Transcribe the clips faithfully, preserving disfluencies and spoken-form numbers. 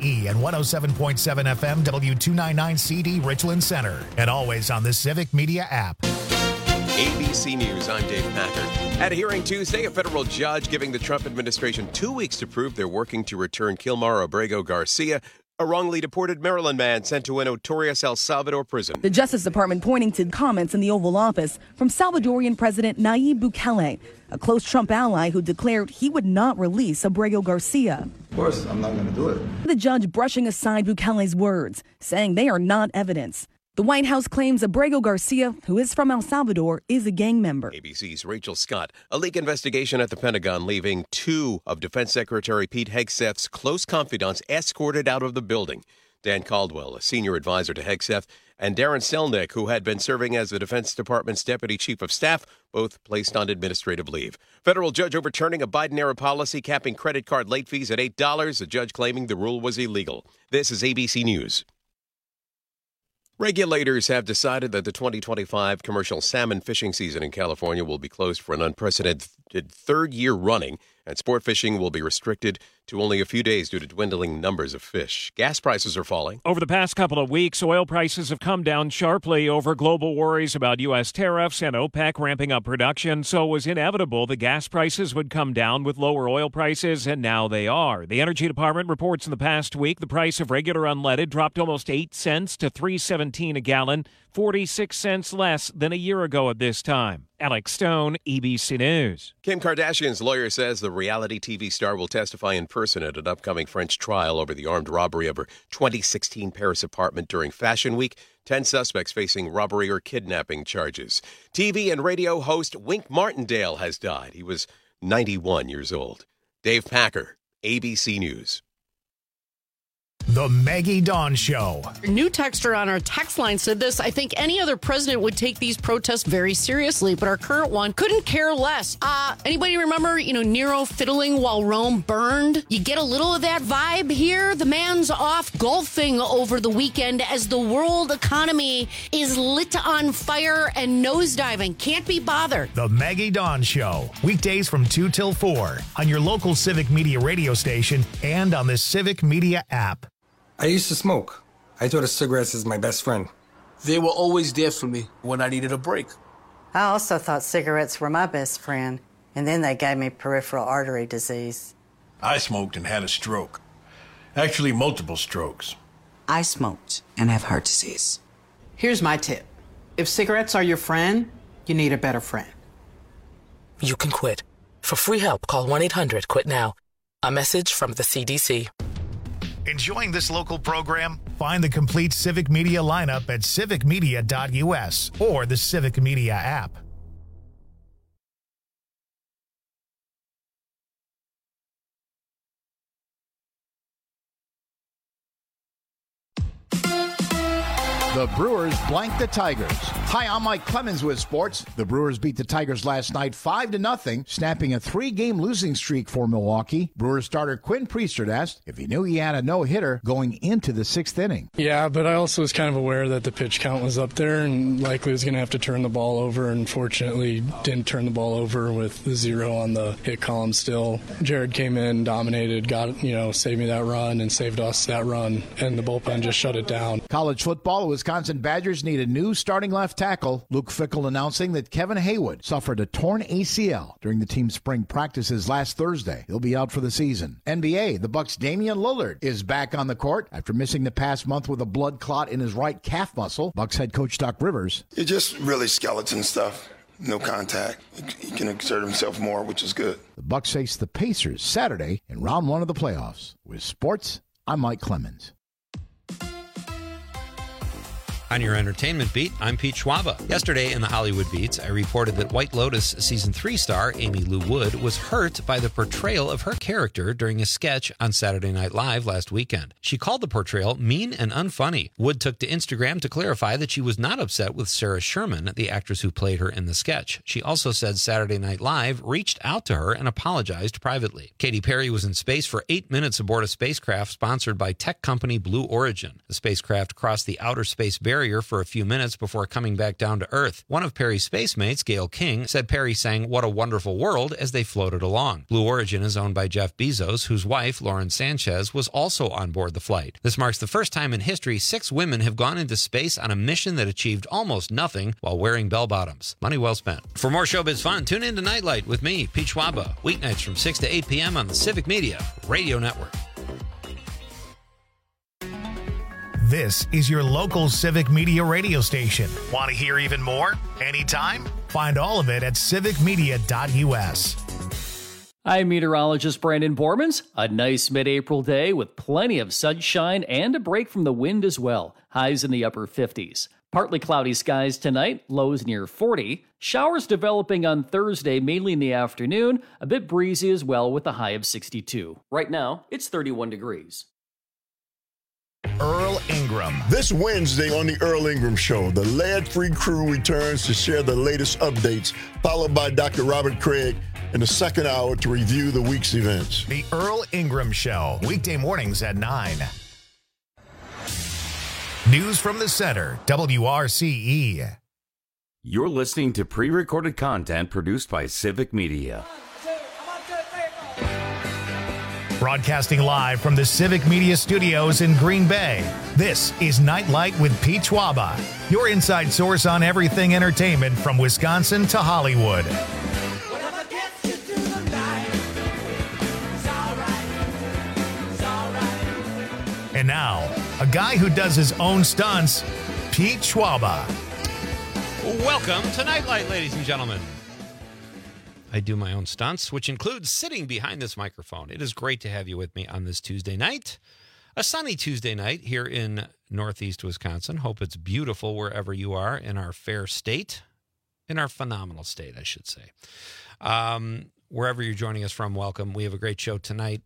E and one oh seven point seven F M W two ninety-nine C D Richland Center. And always on the Civic Media app. A B C News, I'm Dave Packer. At a hearing Tuesday, a federal judge giving the Trump administration two weeks to prove they're working to return Kilmar Abrego Garcia, a wrongly deported Maryland man sent to a notorious El Salvador prison. The Justice Department pointing to comments in the Oval Office from Salvadorian President Nayib Bukele, a close Trump ally who declared he would not release Abrego Garcia. Of course, I'm not going to do it. The judge brushing aside Bukele's words, saying they are not evidence. The White House claims Abrego Garcia, who is from El Salvador, is a gang member. A B C's Rachel Scott. A leak investigation at the Pentagon leaving two of Defense Secretary Pete Hegseth's close confidants escorted out of the building. Dan Caldwell, a senior advisor to Hegseth, and Darren Selnick, who had been serving as the Defense Department's deputy chief of staff, both placed on administrative leave. Federal judge overturning a Biden-era policy capping credit card late fees at eight dollars, the judge claiming the rule was illegal. This is A B C News. Regulators have decided that the twenty twenty-five commercial salmon fishing season in California will be closed for an unprecedented third year running, and sport fishing will be restricted to only a few days due to dwindling numbers of fish. Gas prices are falling. Over the past couple of weeks, oil prices have come down sharply over global worries about U S tariffs and OPEC ramping up production, so it was inevitable the gas prices would come down with lower oil prices, and now they are. The Energy Department reports in the past week the price of regular unleaded dropped almost eight cents to three seventeen a gallon, forty-six cents less than a year ago at this time. Alex Stone, A B C News. Kim Kardashian's lawyer says the reality T V star will testify in person at an upcoming French trial over the armed robbery of her twenty sixteen Paris apartment during Fashion Week. Ten suspects facing robbery or kidnapping charges. T V and radio host Wink Martindale has died. He was ninety-one years old. Dave Packer, A B C News. The Maggie Dawn Show. New texter on our text line said this: I think any other president would take these protests very seriously, but our current one couldn't care less. Uh, anybody remember, you know, Nero fiddling while Rome burned? You get a little of that vibe here. The man's off golfing over the weekend as the world economy is lit on fire and nosediving. Can't be bothered. The Maggie Dawn Show. Weekdays from two till four on your local Civic Media radio station and on the Civic Media app. I used to smoke. I thought of cigarettes as my best friend. They were always there for me when I needed a break. I also thought cigarettes were my best friend, and then they gave me peripheral artery disease. I smoked and had a stroke. Actually, multiple strokes. I smoked and have heart disease. Here's my tip. If cigarettes are your friend, you need a better friend. You can quit. For free help, call one eight hundred quit now. A message from the C D C. Enjoying this local program? Find the complete Civic Media lineup at civic media dot U S or the Civic Media app. The Brewers blank the Tigers. Hi, I'm Mike Clemens with sports. The Brewers beat the Tigers last night five to nothing, snapping a three-game losing streak for Milwaukee. Brewers starter Quinn Priestert asked if he knew he had a no-hitter going into the sixth inning. Yeah, but I also was kind of aware that the pitch count was up there and likely was going to have to turn the ball over, and fortunately didn't turn the ball over with the zero on the hit column still. Jared came in, dominated, got, you know, saved me that run and saved us that run, and the bullpen just shut it down. College football was Wisconsin Badgers need a new starting left tackle. Luke Fickell announcing that Kevin Haywood suffered a torn A C L during the team's spring practices last Thursday. He'll be out for the season. N B A, the Bucks' Damian Lillard is back on the court after missing the past month with a blood clot in his right calf muscle. Bucks head coach Doc Rivers. It's just really skeleton stuff. No contact. He can exert himself more, which is good. The Bucks face the Pacers Saturday in round one of the playoffs. With sports, I'm Mike Clemens. On your entertainment beat, I'm Pete Schwaba. Yesterday in the Hollywood Beats, I reported that White Lotus Season three star Amy Lou Wood was hurt by the portrayal of her character during a sketch on Saturday Night Live last weekend. She called the portrayal mean and unfunny. Wood took to Instagram to clarify that she was not upset with Sarah Sherman, the actress who played her in the sketch. She also said Saturday Night Live reached out to her and apologized privately. Katy Perry was in space for eight minutes aboard a spacecraft sponsored by tech company Blue Origin. The spacecraft crossed the outer space barrier carrier for a few minutes before coming back down to Earth. One of Perry's space mates, Gail King, said Perry sang "What a Wonderful World" as they floated along. Blue Origin is owned by Jeff Bezos, whose wife, Lauren Sanchez, was also on board the flight. This marks the first time in history six women have gone into space on a mission that achieved almost nothing while wearing bell-bottoms. Money well spent. For more showbiz fun, tune in to Nightlight with me, Pete Schwaba, weeknights from six to eight p.m. on the Civic Media Radio Network. This is your local Civic Media radio station. Want to hear even more? Anytime? Find all of it at civic media dot u s. I'm meteorologist Brandon Bormans. A nice mid-April day with plenty of sunshine and a break from the wind as well. Highs in the upper fifties. Partly cloudy skies tonight, lows near forty. Showers developing on Thursday, mainly in the afternoon. A bit breezy as well with a high of sixty-two. Right now, it's thirty-one degrees. Earl Ingram. This Wednesday on the Earl Ingram Show, the lead-free crew returns to share the latest updates, followed by Doctor Robert Craig in the second hour to review the week's events. The Earl Ingram Show, weekday mornings at nine. News from the Center, W R C E. You're listening to pre-recorded content produced by Civic Media. Broadcasting live from the Civic Media Studios in Green Bay, this is Nightlight with Pete Schwaba, your inside source on everything entertainment from Wisconsin to Hollywood. And now, a guy who does his own stunts, Pete Schwaba. Welcome to Nightlight, ladies and gentlemen. I do my own stunts, which includes sitting behind this microphone. It is great to have you with me on this Tuesday night, a sunny Tuesday night here in Northeast Wisconsin. Hope it's beautiful wherever you are in our fair state, in our phenomenal state, I should say. Um, wherever you're joining us from, welcome. We have a great show tonight.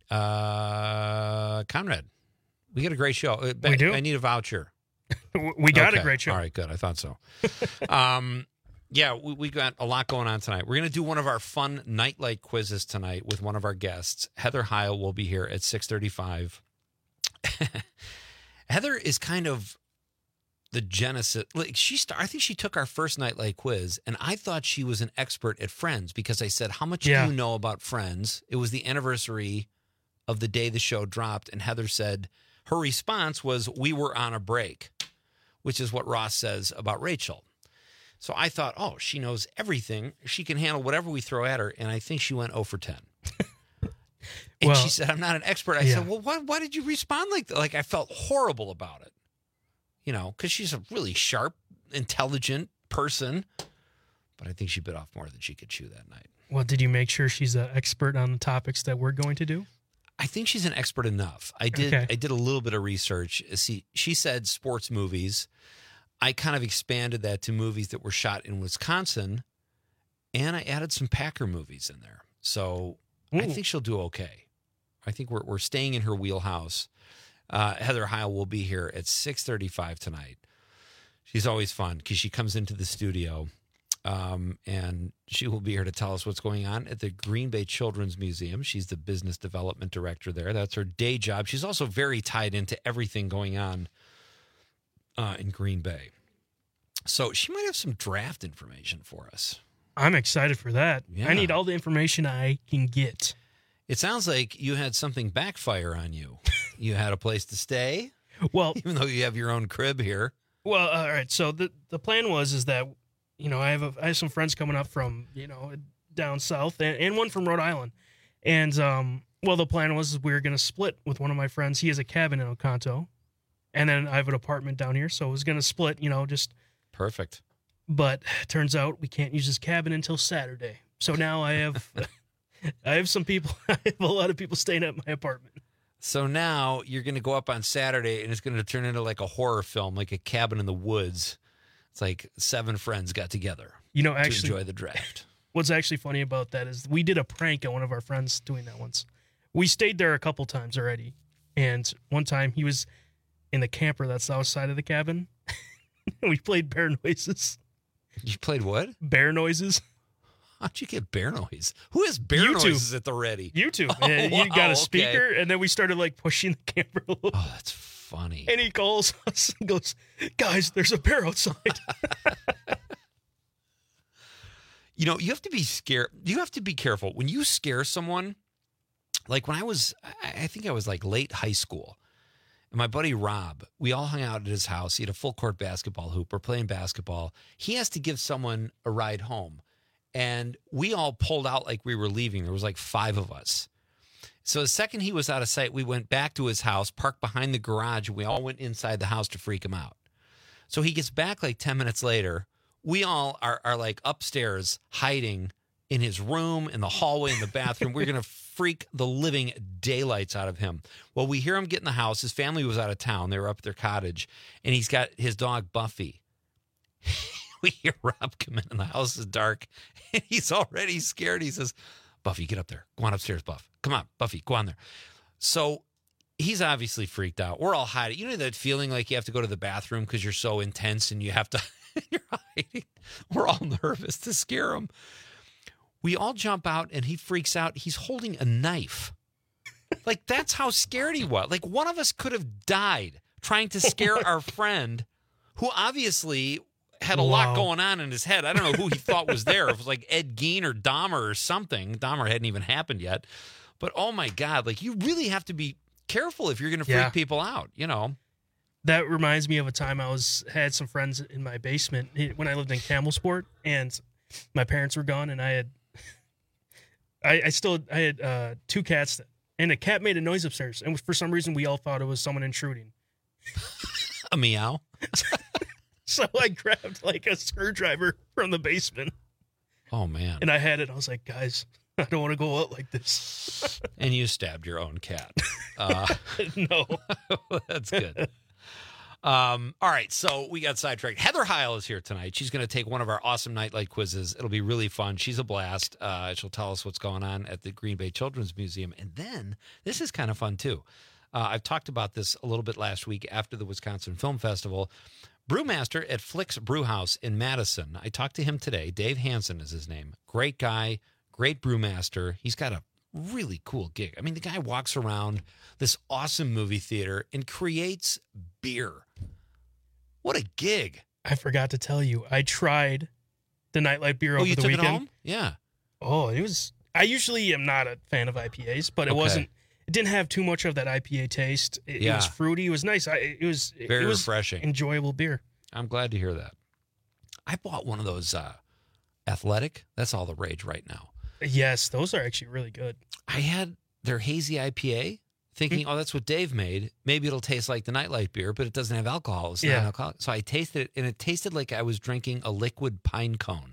Uh, Conrad, we got a great show. We do. I need a voucher. We got okay. a great show. All right, good. I thought so. um, yeah, we, we got a lot going on tonight. We're going to do one of our fun Nightlight quizzes tonight with one of our guests. Heather Heil will be here at six thirty-five. Heather is kind of the genesis. Like she, start, I think she took our first Nightlight quiz, and I thought she was an expert at Friends because I said, "How much yeah. do you know about Friends?" It was the anniversary of the day the show dropped, and Heather said her response was, "We were on a break," which is what Ross says about Rachel. So I thought, oh, she knows everything. She can handle whatever we throw at her. And I think she went oh for ten. And well, she said, I'm not an expert. I yeah. said, well, why, why did you respond like that? Like, I felt horrible about it. You know, because she's a really sharp, intelligent person. But I think she bit off more than she could chew that night. Well, did you make sure she's an expert on the topics that we're going to do? I think she's an expert enough. I did okay. I did a little bit of research. See, she said sports movies. I kind of expanded that to movies that were shot in Wisconsin, and I added some Packer movies in there. So Ooh. I think she'll do okay. I think we're we're staying in her wheelhouse. Uh, Heather Heil will be here at six thirty-five tonight. She's always fun because she comes into the studio, um, and she will be here to tell us what's going on at the Green Bay Children's Museum. She's the business development director there. That's her day job. She's also very tied into everything going on Uh, in Green Bay. So she might have some draft information for us. I'm excited for that. Yeah. I need all the information I can get. It sounds like you had something backfire on you. You had a place to stay? Well, even though you have your own crib here. Well, all right. So the the plan was is that, you know, I have a, I have some friends coming up from, you know, down south and, and one from Rhode Island. And, um, well, the plan was we were going to split with one of my friends. He has a cabin in Oconto. And then I have an apartment down here, so I was going to split, you know, just... Perfect. But turns out we can't use this cabin until Saturday. So now I have I have some people, I have a lot of people staying at my apartment. So now you're going to go up on Saturday, and it's going to turn into like a horror film, like a cabin in the woods. It's like seven friends got together you know, actually, to enjoy the draft. What's actually funny about that is we did a prank on one of our friends doing that once. We stayed there a couple times already, and one time he was... in the camper that's outside of the cabin. We played bear noises. You played what? Bear noises. How'd you get bear noise? Who has bear YouTube. noises at the ready? YouTube. Oh, you wow, got a okay. speaker, and then we started like pushing the camper a little. Oh, that's funny. And he calls us and goes, guys, there's a bear outside. You know, you have to be scared. You have to be careful. When you scare someone, like when I was, I think I was like late high school, and my buddy Rob, we all hung out at his house. He had a full court basketball hoop. We're playing basketball. He has to give someone a ride home. And we all pulled out like we were leaving. There was like five of us. So the second he was out of sight, we went back to his house, parked behind the garage, and we all went inside the house to freak him out. So he gets back like ten minutes later. We all are, are like upstairs hiding in his room, in the hallway, in the bathroom. We're going to freak the living daylights out of him. Well, we hear him get in the house. His family was out of town. They were up at their cottage, and he's got his dog, Buffy. We hear Rob come in, and the house is dark, and he's already scared. He says, Buffy, get up there. Go on upstairs, Buff. Come on, Buffy, go on there. So he's obviously freaked out. We're all hiding. You know that feeling like you have to go to the bathroom because you're so intense and you have to, you're hiding. We're all nervous to scare him. We all jump out, and he freaks out. He's holding a knife. Like, that's how scared he was. Like, one of us could have died trying to scare our friend who obviously had a wow. lot going on in his head. I don't know who he thought was there. It was like Ed Gein or Dahmer or something. Dahmer hadn't even happened yet. But, oh, my God, like, you really have to be careful if you're going to freak yeah. people out, you know. That reminds me of a time I was had some friends in my basement when I lived in Campbellsport, and my parents were gone, and I had I, I still I had uh, two cats, and a cat made a noise upstairs, and for some reason we all thought it was someone intruding. A meow. So I grabbed like a screwdriver from the basement. Oh man! And I had it. I was like, guys, I don't want to go out like this. And you stabbed your own cat. Uh, no, that's good. Um, all right, so we got sidetracked. Heather Heil is here tonight. She's going to take one of our awesome Nightlight quizzes. It'll be really fun. She's a blast. Uh, she'll tell us what's going on at the Green Bay Children's Museum. And then, this is kind of fun, too. Uh, I've talked about this a little bit last week after the Wisconsin Film Festival. Brewmaster at Flick's Brewhouse in Madison. I talked to him today. Dave Hansen is his name. Great guy, great brewmaster. He's got a really cool gig. I mean, the guy walks around this awesome movie theater and creates beer. What a gig. I forgot to tell you, I tried the Nightlight beer oh, over you the took weekend. It home? Yeah. Oh, it was, I usually am not a fan of I P As, but it okay. wasn't, it didn't have too much of that I P A taste. It, yeah. it was fruity. It was nice. I, it was very it was refreshing. Enjoyable beer. I'm glad to hear that. I bought one of those uh, Athletic. That's all the rage right now. Yes, those are actually really good. I had their hazy I P A, thinking, mm-hmm. oh, that's what Dave made. Maybe it'll taste like the Nightlight beer, but it doesn't have alcohol. It's yeah. not alcoholic. So I tasted it, and it tasted like I was drinking a liquid pine cone.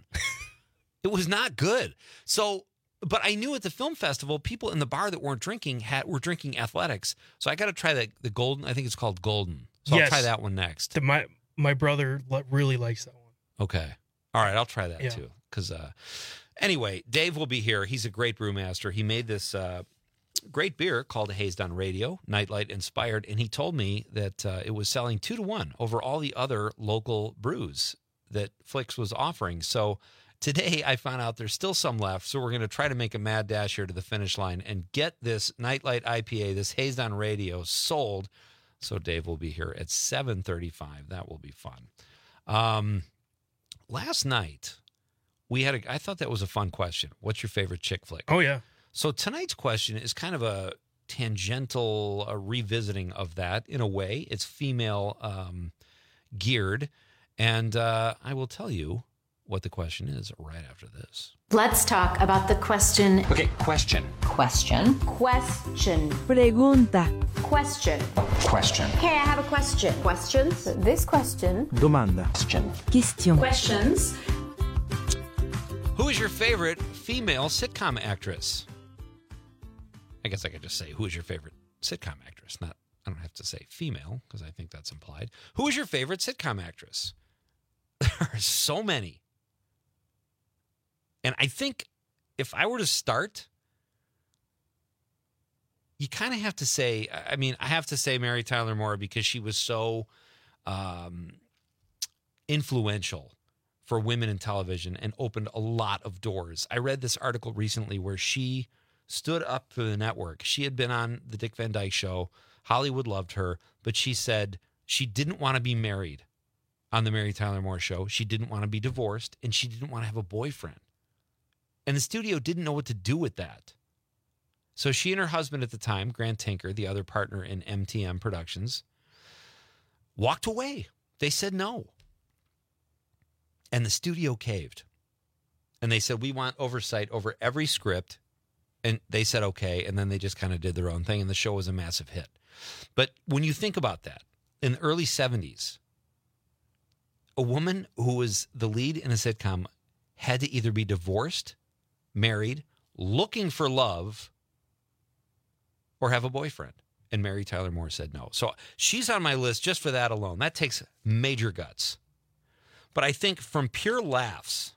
It was not good. So, but I knew at the film festival, people in the bar that weren't drinking had were drinking Athletics. So I got to try the the Golden. I think it's called Golden. So yes. I'll try that one next. The, my my brother really likes that one. Okay. All right, I'll try that yeah. too. Because uh, anyway, Dave will be here. He's a great brewmaster. He made this uh, great beer called Hazed on Radio, Nightlight inspired, and he told me that uh, it was selling two to one over all the other local brews that Flicks was offering. So today I found out there's still some left, so we're going to try to make a mad dash here to the finish line and get this Nightlight I P A, this Hazed on Radio, sold. So Dave will be here at seven thirty-five. That will be fun. Um, last night, we had a, I thought that was a fun question. What's your favorite chick flick? Oh, yeah. So tonight's question is kind of a tangential a revisiting of that in a way. It's female um, geared. And uh, I will tell you what the question is right after this. Let's talk about the question. Okay, question. Question. Question. Pregunta. Question. Question. Okay, I have a question. Questions? This question. Domanda. Question. Question. Questions. Who is your favorite female sitcom actress? I guess I could just say, who is your favorite sitcom actress? Not, I don't have to say female, because I think that's implied. Who is your favorite sitcom actress? There are so many. And I think if I were to start, you kind of have to say, I mean, I have to say Mary Tyler Moore because she was so um, influential for women in television and opened a lot of doors. I read this article recently where she stood up for the network. She had been on the Dick Van Dyke Show. Hollywood loved her. but she said she didn't want to be married on the Mary Tyler Moore Show. She didn't want to be divorced, and she didn't want to have a boyfriend. And the studio didn't know what to do with that. So she and her husband at the time, Grant Tinker, the other partner in M T M Productions, walked away. They said no. And the studio caved. And they said, we want oversight over every script. And they said, okay. And then they just kind of did their own thing. And the show was a massive hit. But when you think about that, in the early seventies, a woman who was the lead in a sitcom had to either be divorced, married, looking for love, or have a boyfriend. And Mary Tyler Moore said no. So she's on my list just for that alone. That takes major guts. But I think from pure laughs,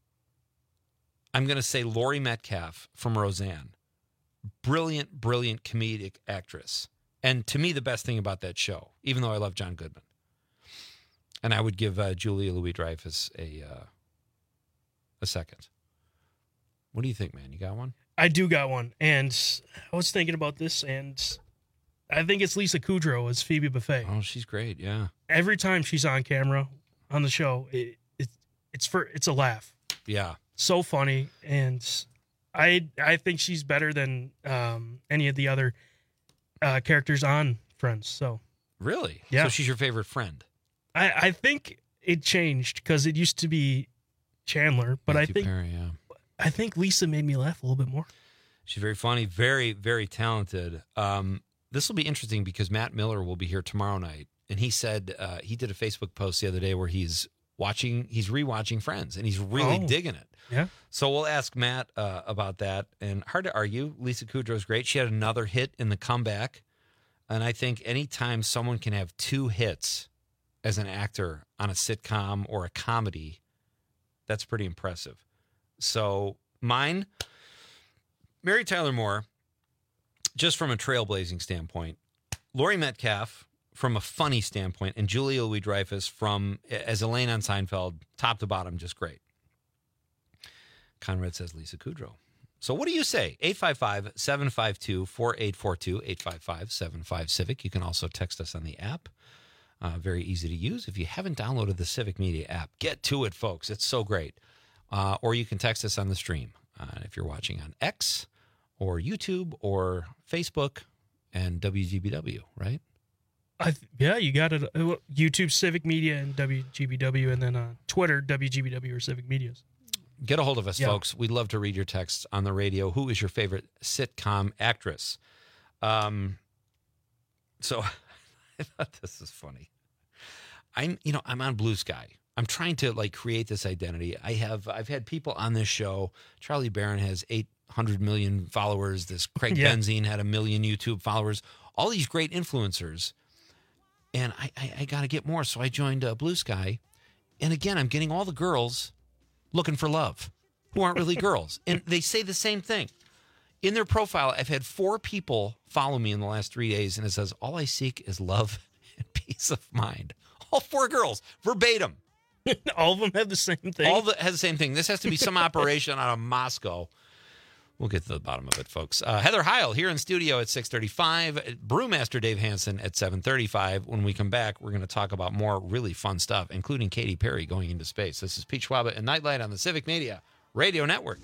I'm going to say Laurie Metcalf from Roseanne. Brilliant, brilliant comedic actress. And to me, the best thing about that show, even though I love John Goodman. And I would give uh, Julia Louis-Dreyfus a, uh, a second. What do you think, man? You got one? I do got one, and I was thinking about this, and I think it's Lisa Kudrow as Phoebe Buffay. Oh, she's great, yeah. Every time she's on camera on the show, it, it it's for it's a laugh. Yeah, so funny, and I I think she's better than um, any of the other uh, characters on Friends. So really, yeah. So she's your favorite friend? I I think it changed because it used to be Chandler, but Matthew I think. Perry, yeah. I think Lisa made me laugh a little bit more. She's very funny, very, very talented. Um, this will be interesting because Matt Miller will be here tomorrow night. And he said uh, he did a Facebook post the other day where he's watching, he's rewatching Friends, and he's really Oh. digging it. Yeah. So we'll ask Matt uh, about that. And hard to argue, Lisa Kudrow's great. She had another hit in The Comeback. And I think anytime someone can have two hits as an actor on a sitcom or a comedy, that's pretty impressive. So mine, Mary Tyler Moore, just from a trailblazing standpoint, Laurie Metcalf from a funny standpoint, and Julia Louis-Dreyfus from, as Elaine on Seinfeld, top to bottom, just great. Conrad says Lisa Kudrow. So what do you say? eight five five, seven five two, four eight four two, eight five five, seven five, Civic. You can also text us on the app. Uh, very easy to use. If you haven't downloaded the Civic Media app, get to it, folks. It's so great. Uh, or you can text us on the stream uh, if you're watching on X or YouTube or Facebook and W G B W, right? I th- yeah, you got it. Uh, YouTube Civic Media and W G B W, and then uh, Twitter W G B W or Civic Medias. Get a hold of us, Yeah. folks. We'd love to read your texts on the radio. Who is your favorite sitcom actress? Um, so I thought this is funny. I'm, you know, I'm on Blue Sky. I'm trying to like create this identity. I have, I've had people on this show. Charlie Barron has eight hundred million followers. This Craig Yeah. Benzine had a million YouTube followers. All these great influencers. And I, I, I got to get more. So I joined uh, Blue Sky. And again, I'm getting all the girls looking for love who aren't really girls. And they say the same thing. In their profile, I've had four people follow me in the last three days. And it says, all I seek is love and peace of mind. All four girls, verbatim. All of them have the same thing. All the has the same thing. This has to be some operation out of Moscow. We'll get to the bottom of it, folks. Uh, Heather Heil here in studio at six thirty-five. Brewmaster Dave Hansen at seven thirty-five. When we come back, we're going to talk about more really fun stuff, including Katy Perry going into space. This is Pete Schwaba and Nightlight on the Civic Media Radio Network.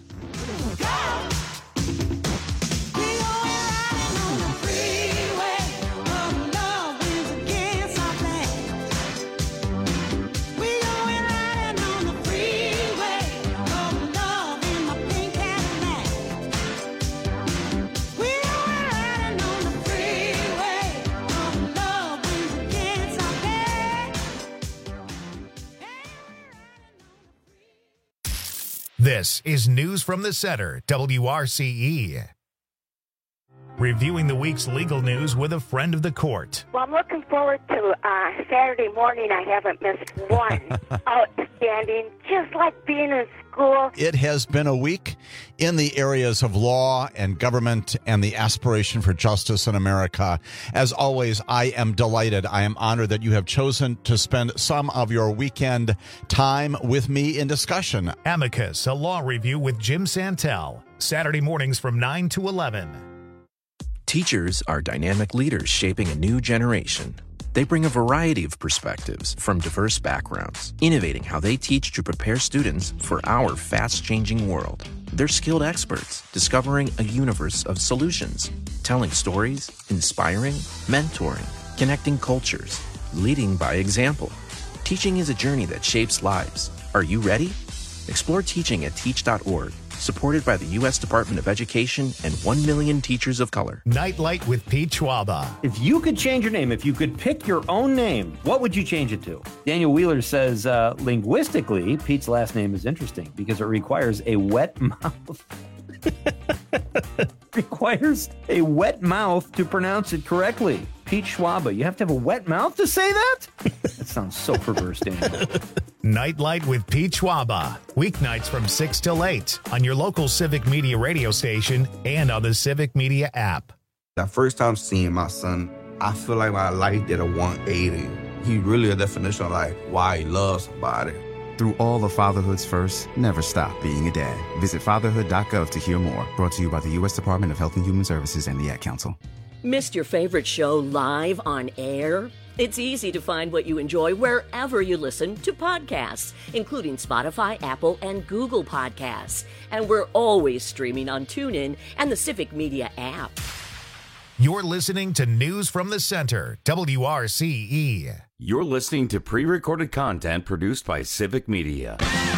This is News from the Center, W R C E. Reviewing the week's legal news with a friend of the court. Well, I'm looking forward to uh, Saturday morning. I haven't missed one. Outstanding, just like being in school. It has been a week in the areas of law and government and the aspiration for justice in America. As always, I am delighted. I am honored that you have chosen to spend some of your weekend time with me in discussion. Amicus, a law review with Jim Santel. Saturday mornings from nine to eleven. Teachers are dynamic leaders shaping a new generation. They bring a variety of perspectives from diverse backgrounds, innovating how they teach to prepare students for our fast-changing world. They're skilled experts, discovering a universe of solutions, telling stories, inspiring, mentoring, connecting cultures, leading by example. Teaching is a journey that shapes lives. Are you ready? Explore teaching at teach dot org, supported by the U S Department of Education and one million teachers of color. Nightlight with Pete Schwaba. If you could change your name, if you could pick your own name, what would you change it to? Daniel Wheeler says, uh, linguistically, Pete's last name is interesting because it requires a wet mouth. requires a wet mouth to pronounce it correctly. Pete Schwaba. You have to have a wet mouth to say that? That sounds so perverse, Daniel. Nightlight with Pete Schwaba. Weeknights from six till eight on your local Civic Media radio station and on the Civic Media app. The first time seeing my son, I feel like my life did a one eighty. He really a definition of like why he loves somebody. Through all of fatherhood's first, never stop being a dad. Visit fatherhood dot gov to hear more. Brought to you by the U S Department of Health and Human Services and the Ad Council. Missed your favorite show live on air? It's easy to find what you enjoy wherever you listen to podcasts, including Spotify, Apple, and Google Podcasts. And we're always streaming on TuneIn and the Civic Media app. You're listening to News from the Center, W R C E. You're listening to pre-recorded content produced by Civic Media.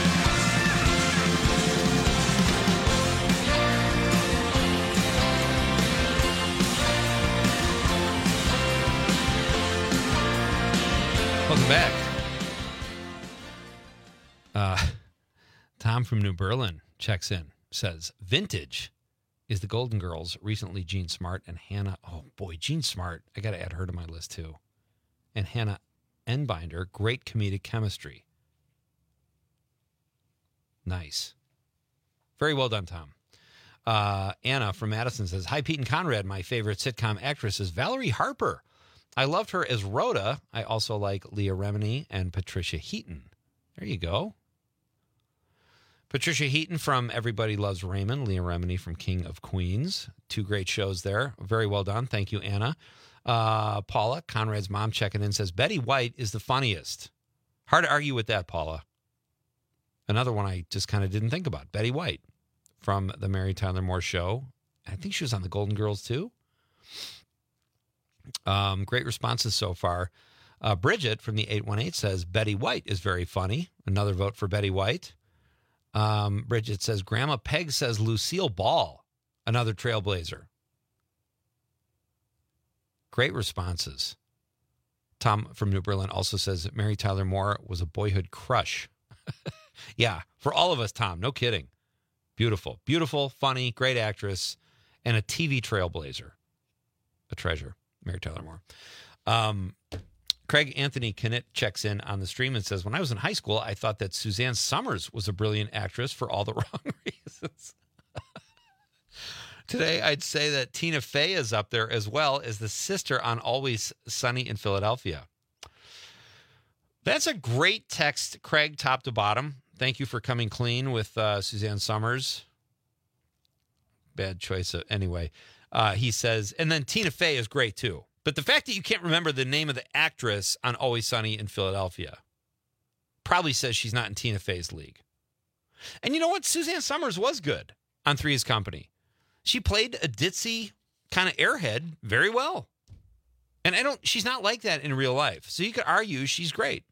Welcome back. Uh, Tom from New Berlin checks in, says, Vintage is the Golden Girls, recently Jean Smart and Hannah. Oh, boy, Jean Smart. I got to add her to my list, too. And Hannah Enbinder, great comedic chemistry. Nice. Very well done, Tom. Uh, Anna from Madison says, hi, Pete and Conrad. My favorite sitcom actress is Valerie Harper. I loved her as Rhoda. I also like Leah Remini and Patricia Heaton. There you go. Patricia Heaton from Everybody Loves Raymond. Leah Remini from King of Queens. Two great shows there. Very well done. Thank you, Anna. Uh, Paula, Conrad's mom, checking in, says, Betty White is the funniest. Hard to argue with that, Paula. Another one I just kind of didn't think about. Betty White from the Mary Tyler Moore Show. I think she was on the Golden Girls, too. Um, great responses so far. Uh, Bridget from the eight one eight says, Betty White is very funny. Another vote for Betty White. Um, Bridget says, Grandma Peg says Lucille Ball. Another trailblazer. Great responses. Tom from New Berlin also says that Mary Tyler Moore was a boyhood crush. Yeah, for all of us, Tom. No kidding. Beautiful. Beautiful, funny, great actress, and a T V trailblazer. A treasure. Mary Tyler Moore. Um, Craig Anthony Knitt checks in on the stream and says, when I was in high school, I thought that Suzanne Summers was a brilliant actress for all the wrong reasons. Today, I'd say that Tina Fey is up there as well as the sister on Always Sunny in Philadelphia. That's a great text, Craig, top to bottom. Thank you for coming clean with uh, Suzanne Summers. Bad choice. Of, anyway. Uh, he says, and then Tina Fey is great, too. But the fact that you can't remember the name of the actress on Always Sunny in Philadelphia probably says she's not in Tina Fey's league. And you know what? Suzanne Summers was good on Three's Company. She played a ditzy kind of airhead very well. And I don't, she's not like that in real life. So you could argue she's great.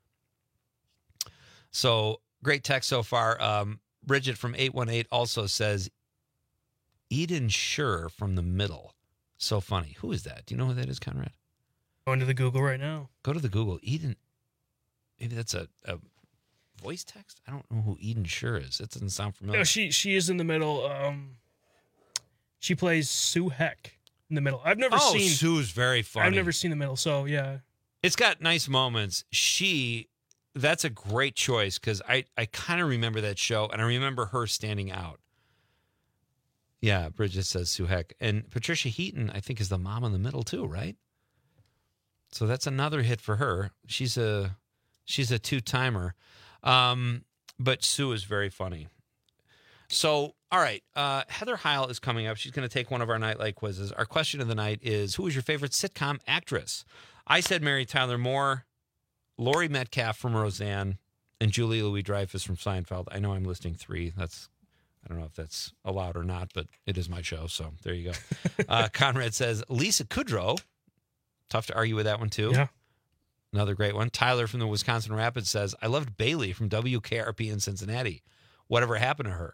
So great text so far. Um, Bridget from eight one eight also says, Eden Scher from The Middle. So funny. Who is that? Do you know who that is, Conrad? Going to the Google right now. Go to the Google. Eden. Maybe that's a, a voice text? I don't know who Eden Scher is. It doesn't sound familiar. No, she she is in the middle. Um, she plays Sue Heck in The Middle. I've never oh, seen. Sue's very funny. I've never seen The Middle, so yeah. It's got nice moments. She, that's a great choice because I, I kind of remember that show and I remember her standing out. Yeah, Bridget says Sue Heck. And Patricia Heaton, I think, is the mom in The Middle too, right? So that's another hit for her. She's a she's a two-timer. Um, but Sue is very funny. So, all right, uh, Heather Heil is coming up. She's going to take one of our Nightlight quizzes. Our question of the night is, who is your favorite sitcom actress? I said Mary Tyler Moore, Laurie Metcalf from Roseanne, and Julia Louis-Dreyfus from Seinfeld. I know I'm listing three. That's I don't know if that's allowed or not, but it is my show, so there you go. uh, Conrad says Lisa Kudrow. Tough to argue with that one, too. Yeah. Another great one. Tyler from the Wisconsin Rapids says, I loved Bailey from W K R P in Cincinnati. Whatever happened to her?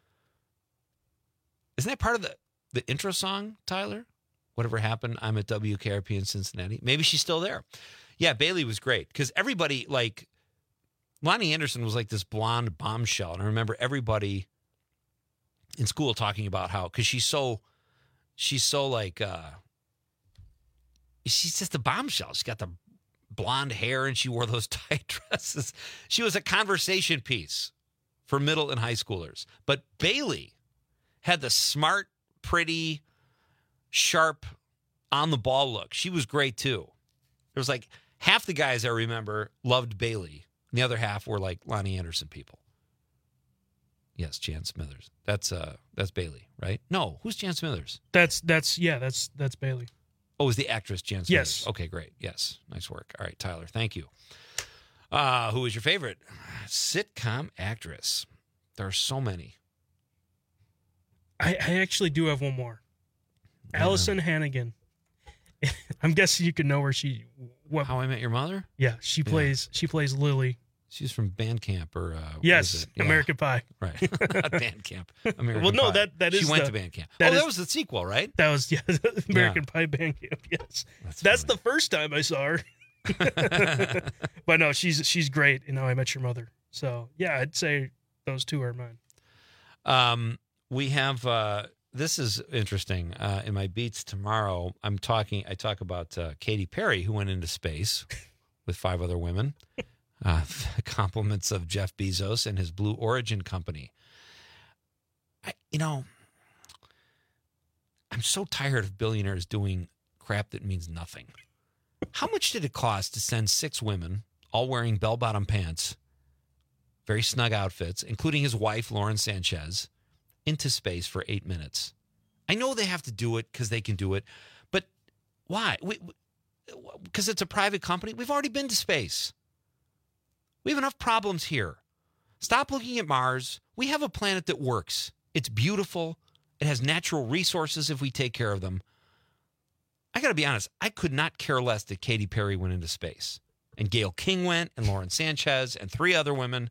Isn't that part of the, the intro song, Tyler? Whatever happened, I'm at W K R P in Cincinnati. Maybe she's still there. Yeah, Bailey was great because everybody, like, Lonnie Anderson was like this blonde bombshell. And I remember everybody in school talking about how, because she's so, she's so like, uh, she's just a bombshell. She's got the blonde hair and she wore those tight dresses. She was a conversation piece for middle and high schoolers. But Bailey had the smart, pretty, sharp, on the ball look. She was great too. There was like half the guys I remember loved Bailey. And the other half were like Lonnie Anderson people. Yes, Jan Smithers. That's uh, that's Bailey, right? No, who's Jan Smithers? That's that's yeah, that's that's Bailey. Oh, is the actress Jan Smithers? Yes. Okay, great. Yes, nice work. All right, Tyler, thank you. Uh, who is your favorite sitcom actress? There are so many. I, I actually do have one more. Yeah. Allison Hannigan. I'm guessing you can know where she. What, How I Met Your Mother? Yeah, she plays. Yeah. She plays Lily. She's from Bandcamp or uh, yes, yeah. American Pie. Right, not Bandcamp. American well, no, Pie. that that is. She went the, to Bandcamp. That oh, is, that was the sequel, right? That was yeah, American yeah. Pie Bandcamp. Yes, that's, that's the first time I saw her. But no, she's she's great in How I Met Your Mother. So yeah, I'd say those two are mine. Um, we have. Uh, This is interesting. Uh, in my beats tomorrow, I'm talking. I talk about uh, Katy Perry, who went into space with five other women. Uh, compliments of Jeff Bezos and his Blue Origin company. I, you know, I'm so tired of billionaires doing crap that means nothing. How much did it cost to send six women, all wearing bell-bottom pants, very snug outfits, including his wife, Lauren Sanchez, into space for eight minutes? I know they have to do it because they can do it, but why? Because it's a private company? We've already been to space. We have enough problems here. Stop looking at Mars. We have a planet that works. It's beautiful. It has natural resources if we take care of them. I got to be honest, I could not care less that Katy Perry went into space. And Gayle King went, and Lauren Sanchez, and three other women.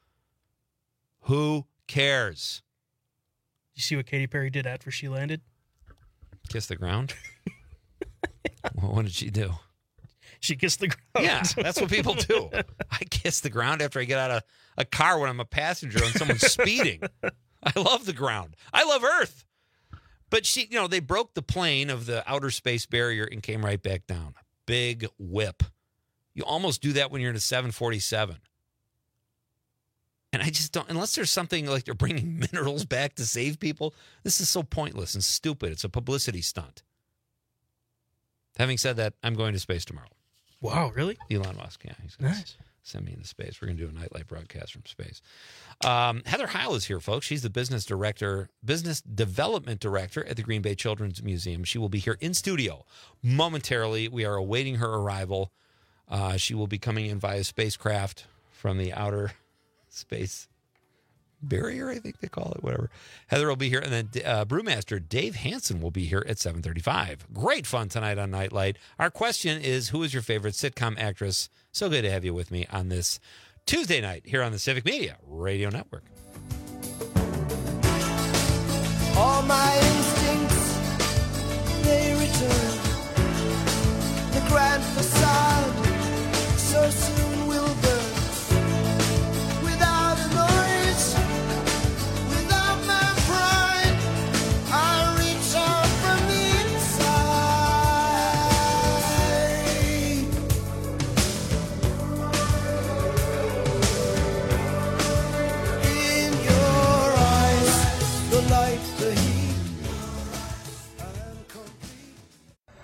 Who cares? You see what Katy Perry did after she landed? Kiss the ground? Well, what did she do? She kissed the ground. Yeah, that's what people do. I kiss the ground after I get out of a car when I'm a passenger and someone's speeding. I love the ground. I love Earth. But she, you know, they broke the plane of the outer space barrier and came right back down. Big whip. You almost do that when you're in a seven forty-seven. And I just don't, unless there's something like they're bringing minerals back to save people, this is so pointless and stupid. It's a publicity stunt. Having said that, I'm going to space tomorrow. Wow, really? Elon Musk, yeah. He's going to nice. send me into space. We're going to do a nightlight broadcast from space. Um, Heather Heil is here, folks. She's the business director, business development director at the Green Bay Children's Museum. She will be here in studio momentarily. We are awaiting her arrival. Uh, she will be coming in via spacecraft from the outer space barrier, I think they call it, whatever. Heather will be here, and then uh, brewmaster Dave Hansen will be here at seven thirty-five. Great fun tonight on Nightlight. Our question is, who is your favorite sitcom actress? So good to have you with me on this Tuesday night here on the Civic Media Radio Network. All my instincts, they return. The grand facade so soon will burn.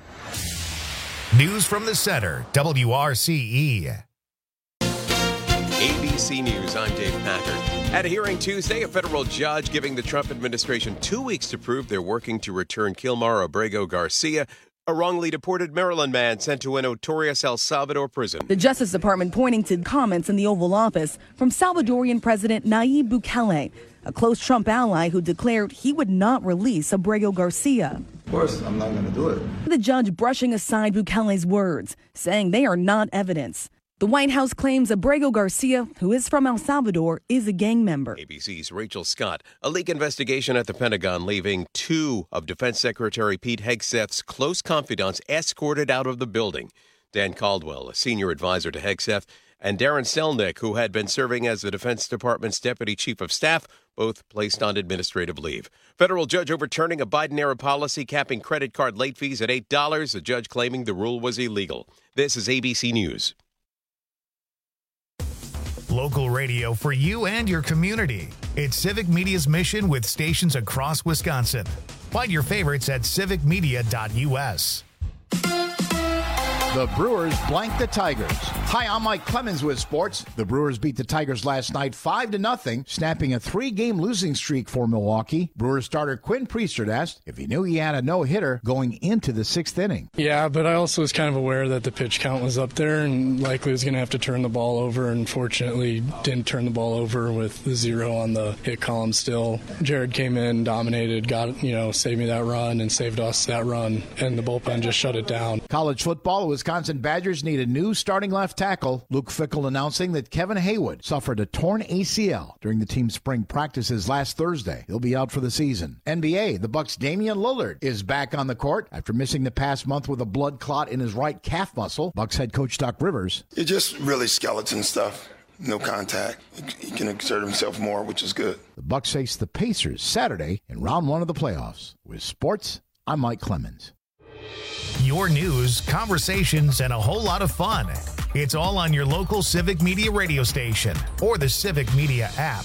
News from the center, W R C E. A B C News, I'm Dave Packard. At a hearing Tuesday, a federal judge giving the Trump administration two weeks to prove they're working to return Kilmar Abrego Garcia, a wrongly deported Maryland man sent to a notorious El Salvador prison. The Justice Department pointing to comments in the Oval Office from Salvadorian President Nayib Bukele, a close Trump ally who declared he would not release Abrego Garcia. Of course, I'm not going to do it. The judge brushing aside Bukele's words, saying they are not evidence. The White House claims Abrego Garcia, who is from El Salvador, is a gang member. A B C's Rachel Scott. A leak investigation at the Pentagon leaving two of Defense Secretary Pete Hegseth's close confidants escorted out of the building. Dan Caldwell, a senior advisor to Hegseth, and Darren Selnick, who had been serving as the Defense Department's Deputy Chief of Staff, both placed on administrative leave. Federal judge overturning a Biden-era policy capping credit card late fees at eight dollars, a judge claiming the rule was illegal. This is A B C News. Local radio for you and your community. It's Civic Media's mission with stations across Wisconsin. Find your favorites at civic media dot U S. The Brewers blank the Tigers. Hi, I'm Mike Clemens with sports. The Brewers beat the Tigers last night five to nothing, snapping a three-game losing streak for Milwaukee. Brewers starter Quinn Priestert asked if he knew he had a no-hitter going into the sixth inning. Yeah, but I also was kind of aware that the pitch count was up there and likely was going to have to turn the ball over, and fortunately didn't turn the ball over with the zero on the hit column still. Jared came in, dominated, got, you know, saved me that run and saved us that run, and the bullpen just shut it down. College football, Wisconsin Badgers need a new starting left tackle. Luke Fickell announcing that Kevin Haywood suffered a torn A C L during the team's spring practices last Thursday. He'll be out for the season. N B A, the Bucks' Damian Lillard is back on the court after missing the past month with a blood clot in his right calf muscle. Bucks head coach Doc Rivers. It's just really skeleton stuff. No contact. He can exert himself more, which is good. The Bucks face the Pacers Saturday in round one of the playoffs. With sports, I'm Mike Clemens. Your news, conversations, and a whole lot of fun. It's all on your local Civic Media radio station or the Civic Media app.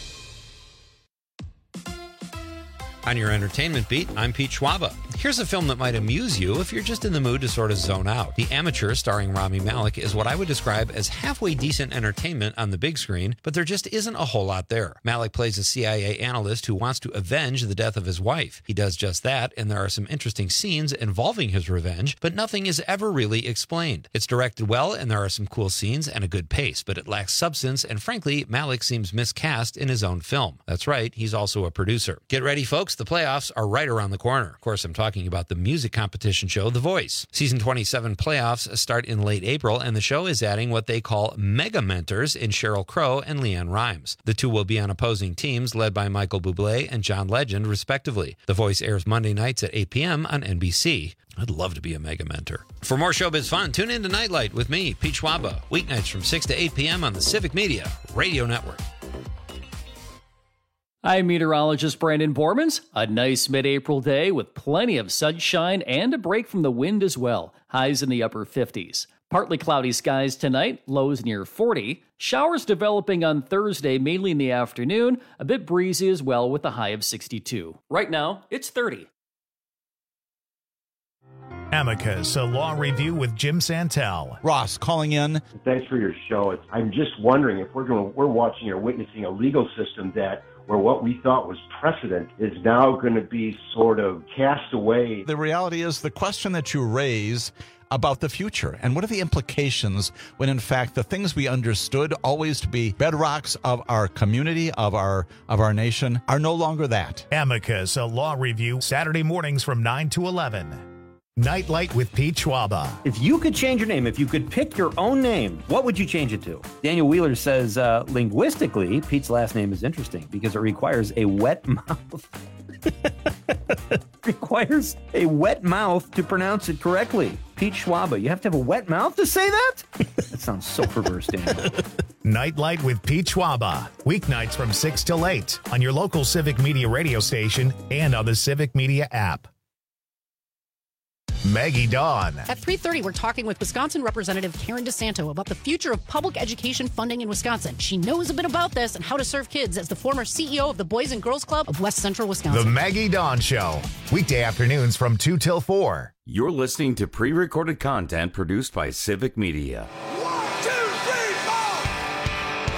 On your entertainment beat, I'm Pete Schwaba. Here's a film that might amuse you if you're just in the mood to sort of zone out. The Amateur, starring Rami Malek, is what I would describe as halfway decent entertainment on the big screen, but there just isn't a whole lot there. Malek plays a C I A analyst who wants to avenge the death of his wife. He does just that, and there are some interesting scenes involving his revenge, but nothing is ever really explained. It's directed well, and there are some cool scenes and a good pace, but it lacks substance, and frankly, Malek seems miscast in his own film. That's right, he's also a producer. Get ready, folks. The playoffs are right around the corner. Of course, I'm talking about the music competition show, The Voice. Season twenty-seven playoffs start in late April, and the show is adding what they call mega mentors in Sheryl Crow and Leanne Rimes. The two will be on opposing teams led by Michael Bublé and John Legend, respectively. The Voice airs Monday nights at eight p.m. on N B C. I'd love to be a mega mentor. For more showbiz fun, tune in to Nightlight with me, Pete Schwaba, weeknights from six to eight p.m. on the Civic Media Radio Network. I'm meteorologist Brandon Bormans. A nice mid-April day with plenty of sunshine and a break from the wind as well. Highs in the upper fifties. Partly cloudy skies tonight, lows near forty. Showers developing on Thursday, mainly in the afternoon. A bit breezy as well with a high of sixty-two. Right now, it's thirty. Amicus, a law review with Jim Santel. Ross calling in. Thanks for your show. It's, I'm just wondering if we're going, we're watching or witnessing a legal system that where what we thought was precedent is now going to be sort of cast away. The reality is the question that you raise about the future and what are the implications when in fact the things we understood always to be bedrocks of our community, of our of our nation, are no longer that. Amicus, a law review, Saturday mornings from nine to eleven. Nightlight with Pete Schwaba. If you could change your name, if you could pick your own name, what would you change it to? Daniel Wheeler says, uh, linguistically, Pete's last name is interesting because it requires a wet mouth. requires a wet mouth to pronounce it correctly. Pete Schwaba, you have to have a wet mouth to say that? That sounds so perverse, Daniel. Nightlight with Pete Schwaba. Weeknights from six till eight on your local Civic Media radio station and on the Civic Media app. Maggie Dawn. At three thirty, we're talking with Wisconsin Representative Karen DeSanto about the future of public education funding in Wisconsin. She knows a bit about this and how to serve kids as the former C E O of the Boys and Girls Club of West Central Wisconsin. The Maggie Dawn Show. Weekday afternoons from two till four. You're listening to pre-recorded content produced by Civic Media. One, two, three, four.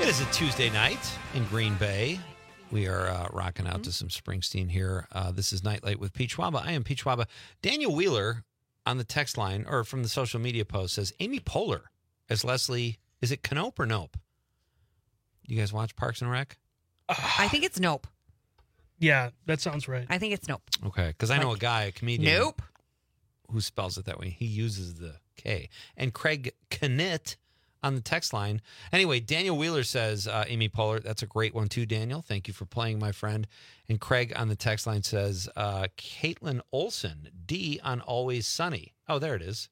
is a Tuesday night in Green Bay. We are uh, rocking out to some Springsteen here. Uh, this is Nightlight with Pete Schwaba. I am Pete Schwaba. Daniel Wheeler on the text line, or from the social media post, says Amy Poehler as Leslie. Is it Knope or Nope? You guys watch Parks and Rec? I think it's Nope. Yeah, that sounds right. I think it's Nope. Okay, because I know a guy, a comedian, Nope, who spells it that way. He uses the K. And Craig Knit on the text line. Anyway, Daniel Wheeler says, uh, Amy Poehler, that's a great one too, Daniel. Thank you for playing, my friend. And Craig on the text line says, uh, Caitlin Olsen, D on Always Sunny. Oh, there it is.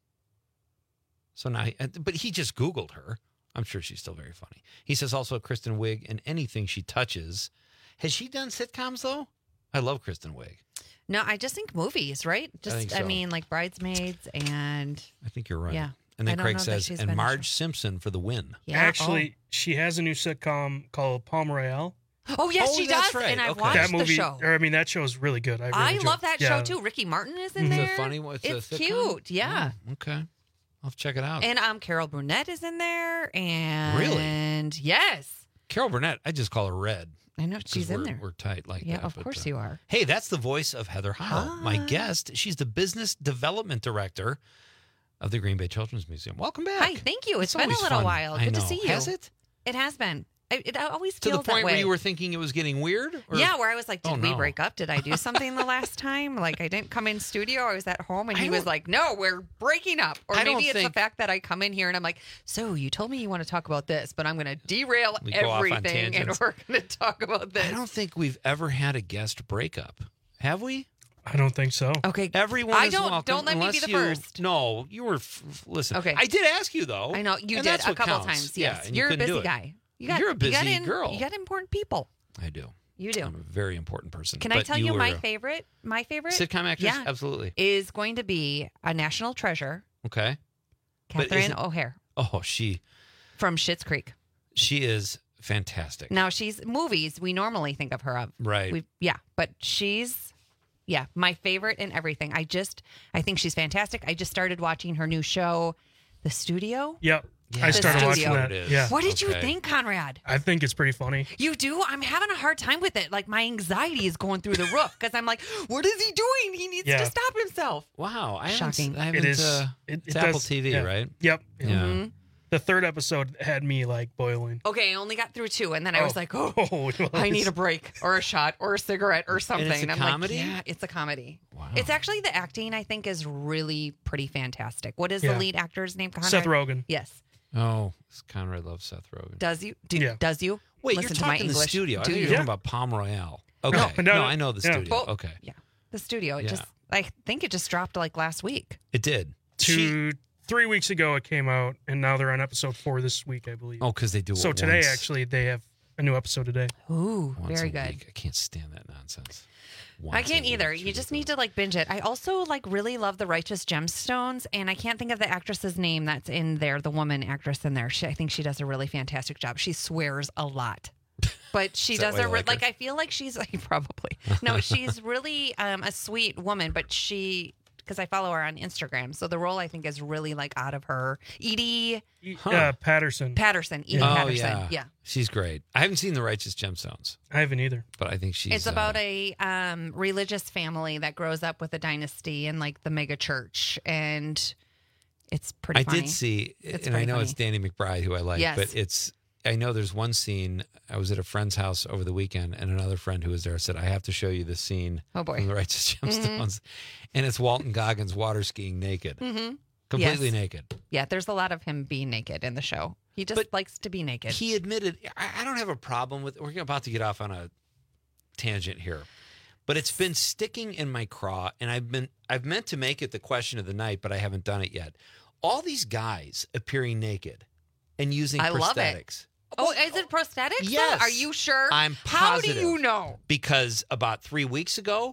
So now, he, but he just Googled her. I'm sure she's still very funny. He says also Kristen Wiig and anything she touches. Has she done sitcoms, though? I love Kristen Wiig. No, I just think movies, right? Just, I, think I so. mean, like Bridesmaids and... I think you're right. Yeah. And then I don't Craig know that says, she's and been a Marge Simpson for the win. Yeah. Actually, Oh. she has a new sitcom called Palm Royale. Oh, yes, Oh, she that's does. right. And I've Okay. watched That movie, the show. or I mean, that show is really good. I, really I enjoy love it. that Yeah. show, too. Ricky Martin is in It's a there. funny one. It's a It's sitcom? cute, yeah. Oh, okay. I'll have to check it out. And um, Carol Burnett is in there. And Really? yes. Carol Burnett, I just call her Red. I know 'cause she's in we're- there. We're tight like Yeah, that. of but, course uh, you are. Hey, that's the voice of Heather Howell, my guest. She's the business development director of the Green Bay Children's Museum. Welcome back. Hi, thank you. It's It's been a always little fun. while. I Good to know. see you. Has it? It has been. It, it always To feels the point that way. where you were thinking it was getting weird? Or- Yeah, where I was like, did Oh, we no. break up? Did I do something the last time? Like, I didn't come in studio. I was at home, and I he was don't- like, no, we're breaking up. Or I don't maybe it's think- the fact that I come in here, and I'm like, so you told me you want to talk about this, but I'm going to derail We go off on everything, and tangents. we're going to talk about this. I don't think we've ever had a guest breakup. Have we? I don't think so. Okay. Everyone I is don't- welcome. don't let me be unless the you- first. No, you were. F- f- listen. Okay. I did ask you though. I know you and did that's a what couple counts. times. Yeah, Yes, and you you're a couldn't do busy it. guy. You got, You're a you got busy in- girl. You got important people. I do. You do. I'm a very important person. Can I But tell you, were my a favorite? My favorite sitcom actress? Yeah, Absolutely. is going to be a national treasure, Okay. But Catherine isn't- O'Hare Oh, she from Schitt's Creek. she is fantastic. Now she's movies we normally think of her of. Right. We yeah, but she's yeah, my favorite in everything. I just I think she's fantastic. I just started watching her new show, The Studio. Yep. Yeah, I The started watching Studio. that. It is. Yeah. What did you Okay. think, Conrad? I think it's pretty funny. You do? I'm having a hard time with it. Like my anxiety is going through the roof because I'm like, what is he doing? He needs Yeah. to stop himself. Wow. I Shocking. Haven't, I haven't, It is. Uh, it, it's it Apple does- T V, yeah. right? Yep. Yeah. Mhm. The third episode had me like boiling. Okay, I only got through two, and then I was Oh. like, oh, Oh, well, I need it's- a break or a shot or a cigarette or something. it's a I'm comedy? like, yeah, it's a comedy. Wow. It's actually the acting, I think, is really pretty fantastic. What is Yeah. the lead actor's name? Conrad? Seth Rogen. Yes. Oh, Conrad loves Seth Rogen. Does you? Do, Yeah. Does you? Wait, Listen you're to my talking the English. studio. I Do think you? you're talking about Palm Royale. Okay. No, No, no, I know the yeah. studio. Well, okay. Yeah. The studio. It Yeah. just, I think it just dropped like last week. It did. She, Two, three weeks ago it came out, and now they're on episode four this week, I believe. oh, because they do it so today, once- actually, they have a new episode today. Ooh, once very a good. week. I can't stand that nonsense. I Once a can't week, either. it's You just ridiculous. need to like binge it. I also like really love the Righteous Gemstones, and I can't think of the actress's name that's in there. The woman actress in there. She, I think she does a really fantastic job. She swears a lot, but she Is that does why a you re- like like. her? I feel like she's like probably no. She's really um, a sweet woman, but she because I follow her on Instagram, so the role I think is really like out of her. Edie Huh. Uh, Patterson. Patterson. Edie Oh, Patterson. yeah. yeah. She's great. I haven't seen The Righteous Gemstones, I haven't either. but I think she's. It's about uh, a um, religious family that grows up with a dynasty in like the mega church, and it's pretty. I funny. did see, It's and I pretty know it's funny. Danny McBride who I like, Yes. but it's. I know there's one scene. I was at a friend's house over the weekend, and another friend who was there said, "I have to show you this scene Oh, boy. from The Righteous Gemstones," and it's Walton Goggins water skiing naked, Mm-hmm. completely Yes. naked. Yeah, there's a lot of him being naked in the show. He just But likes to be naked. He admitted, I, I don't have a problem with. We're about to get off on a tangent here, but it's been sticking in my craw, and I've been I've meant to make it the question of the night, but I haven't done it yet. All these guys appearing naked and using I love it. prosthetics. Oh, is it prosthetics? though? Yes. Are you sure? I'm How positive. do you know? Because about three weeks ago,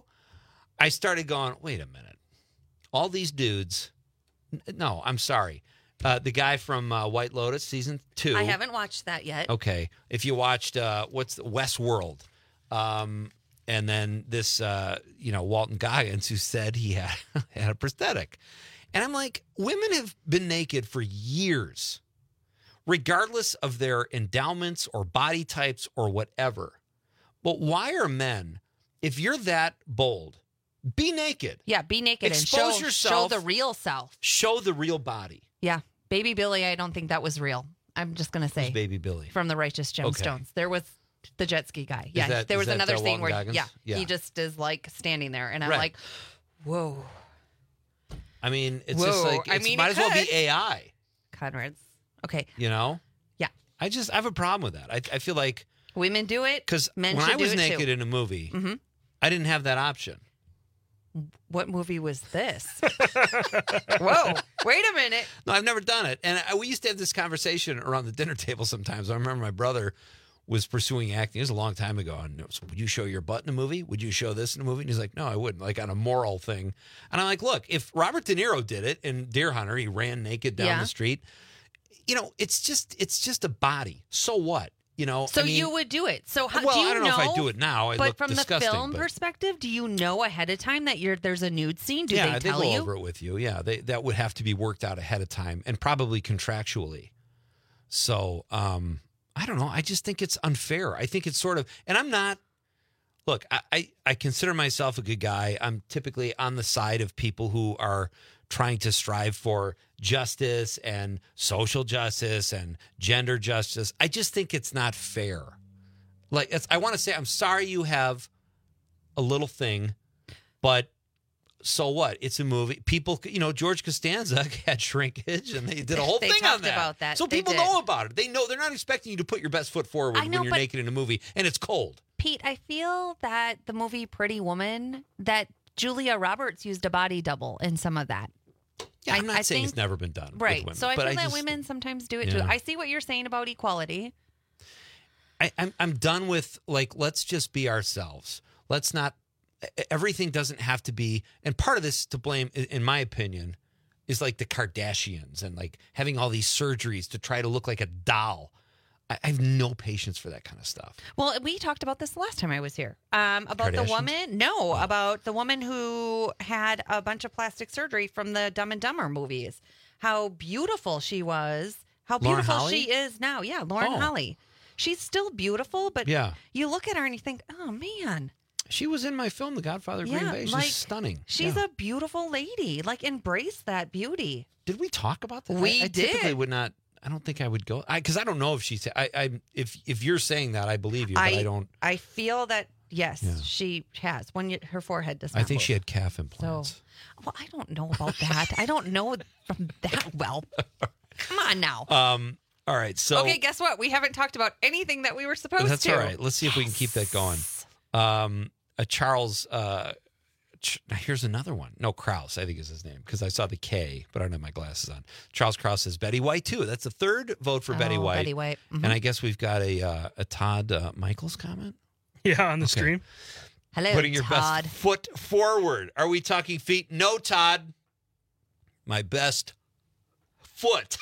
I started going, wait a minute. All these dudes. n- No, I'm sorry. Uh, the guy from uh, White Lotus season two. I haven't watched that yet. Okay. If you watched, uh, what's the, Westworld, um, and then this, uh, you know, Walton Goggins, who said he had, had a prosthetic. And I'm like, women have been naked for years. regardless of their endowments or body types or whatever. But why are men, if you're that bold, be naked. Yeah, be naked Expose and show, yourself. show the real self. Show the real body. Yeah. Baby Billy, I don't think that was real. I'm just going to say. Who's Baby Billy? From the Righteous Gemstones. Okay. There was the jet ski guy. Yeah. that- there is was that another the scene Walton where, Goggins? yeah, Yeah. he just is like standing there. And I'm Right. like, whoa. I mean, it's Whoa. just like, I it's, mean, might it as well be could. A I, Conrad's. Okay. you know? Yeah. I just, I have a problem with that. I, I feel like, Women do it. because men when should I was do it naked too. in a movie, hmm I didn't have that option. What movie was this? Whoa. Wait a minute. No, I've never done it. And I, we used to have this conversation around the dinner table sometimes. I remember my brother was pursuing acting. It was a long time ago. And it was, would you show your butt in a movie? Would you show this in a movie? And he's like, no, I wouldn't, like on a moral thing. And I'm like, look, if Robert De Niro did it in Deer Hunter, he ran naked down Yeah. the street. You know, it's just it's just a body. So what? You know, So I mean, you would do it. So how well, do you I don't know, if I do it now. I but look from disgusting, the film but- perspective, do you know ahead of time that you're there's a nude scene? Do yeah, they tell go you? over it with you. Yeah, they, that would have to be worked out ahead of time and probably contractually. So um, I don't know. I just think it's unfair. I think it's sort of, and I'm not. Look, I, I I consider myself a good guy. I'm typically on the side of people who are trying to strive for justice and social justice and gender justice. I just think it's not fair. Like, it's, I want to say, I'm sorry you have a little thing, but so what? It's a movie. People, you know, George Costanza had shrinkage, and they did a whole They thing on talked that. about that. So They people did. know about it. They know they're not expecting you to put your best foot forward I know, when you're but- naked in a movie, and it's cold. Pete, I feel that the movie Pretty Woman, that Julia Roberts used a body double in some of that. Yeah, I- I'm not I saying think- it's never been done. with Right. women, So I but feel that just- women sometimes do it too. Yeah. I see what you're saying about equality. I, I'm I'm done with, like, let's just be ourselves. Let's not. Everything doesn't have to be. And part of this to blame, i- in my opinion, is like the Kardashians and like having all these surgeries to try to look like a doll. I, I have no patience for that kind of stuff. Well, we talked about this the last time I was here. Um, about the Kardashians? woman, no, about the woman who had a bunch of plastic surgery from the Dumb and Dumber movies. How beautiful she was. How Lauren beautiful Holly? she is now. Yeah, Lauren Oh. Holly. She's still beautiful, but Yeah. you look at her and you think, oh man, She was in my film, The Godfather of Green yeah, Bay. She's like stunning. She's Yeah. a beautiful lady. Like embrace that beauty. Did we talk about that? We I, I typically did. would not. I don't think I would go. I because I don't know if she's. I, I if if you're saying that, I believe you, but I, don't. I feel that yes, Yeah. she has. When you, her forehead does not. I think move. she had calf implants. So, well, I don't know about that. I don't know from that well. Come on now. Um. All right. So okay, guess what? We haven't talked about anything that we were supposed that's to. all right. Let's see if we can keep that going. Um. A Charles. Uh. Ch- Here's another one. No, Krause, I think is his name, because I saw the K, but I don't have my glasses on. Charles Krause says Betty White too. That's the third vote for Betty Oh, White. Betty White. Mhm. And I guess we've got a uh, a Todd uh, Michaels comment. Yeah, on the Okay. stream. Hello, Putting your Todd. best foot forward. Are we talking feet? No, Todd. My best foot.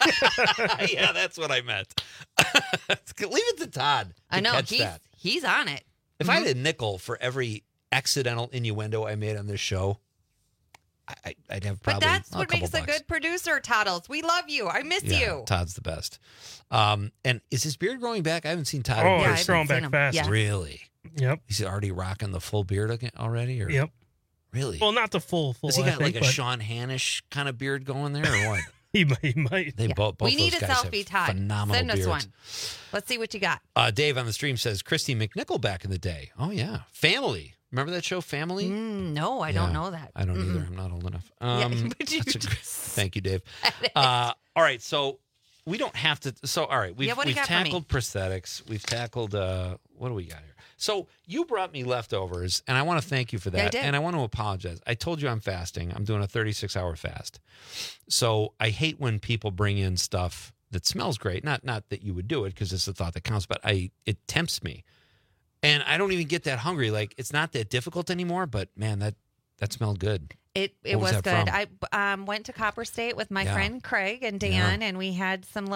Yeah, that's what I meant. Leave it to Todd. To I know catch he's that. he's on it. If I had a nickel for every accidental innuendo I made on this show, I, I- I'd have But probably that's a what couple makes a bucks. good producer, Toddles. We love you. I miss Yeah, you. Todd's the best. Um, and is his beard growing back? I haven't seen Todd. Oh, in it's person. growing back fast. Yeah. Really? Yep. He's already rocking the full beard again already? Or? Yep. Really? Well, not the full full. Has he I got think, like a but Sean Hannish kind of beard going there, or what? He might. He might. They both, both we need those a guys selfie, have Todd. phenomenal Send us beards. one. Let's see what you got. Uh, Dave on the stream says Christy McNichol back in the day. Oh yeah, Family. Remember that show, Family? Mm, no, I Yeah, don't know that. I don't Mm-mm. either. I'm not old enough. Yeah, Um, but you that's a just gr- thank you, Dave. Uh, all right, so we don't have to. So all right, we've, Yeah, what do you we've got for me? tackled prosthetics. We've tackled. Uh, what do we got here? So you brought me leftovers, and I want to thank you for that. Yeah, I did. And I want to apologize. I told you I'm fasting. I'm doing a thirty-six hour fast. So I hate when people bring in stuff that smells great. Not not that you would do it because it's the thought that counts, but I it tempts me. And I don't even get that hungry. Like, it's not that difficult anymore, but man, that that smelled good. It it What was was, that good. from? I um, went to Copper State with my Yeah. friend Craig and Dan, and we had some little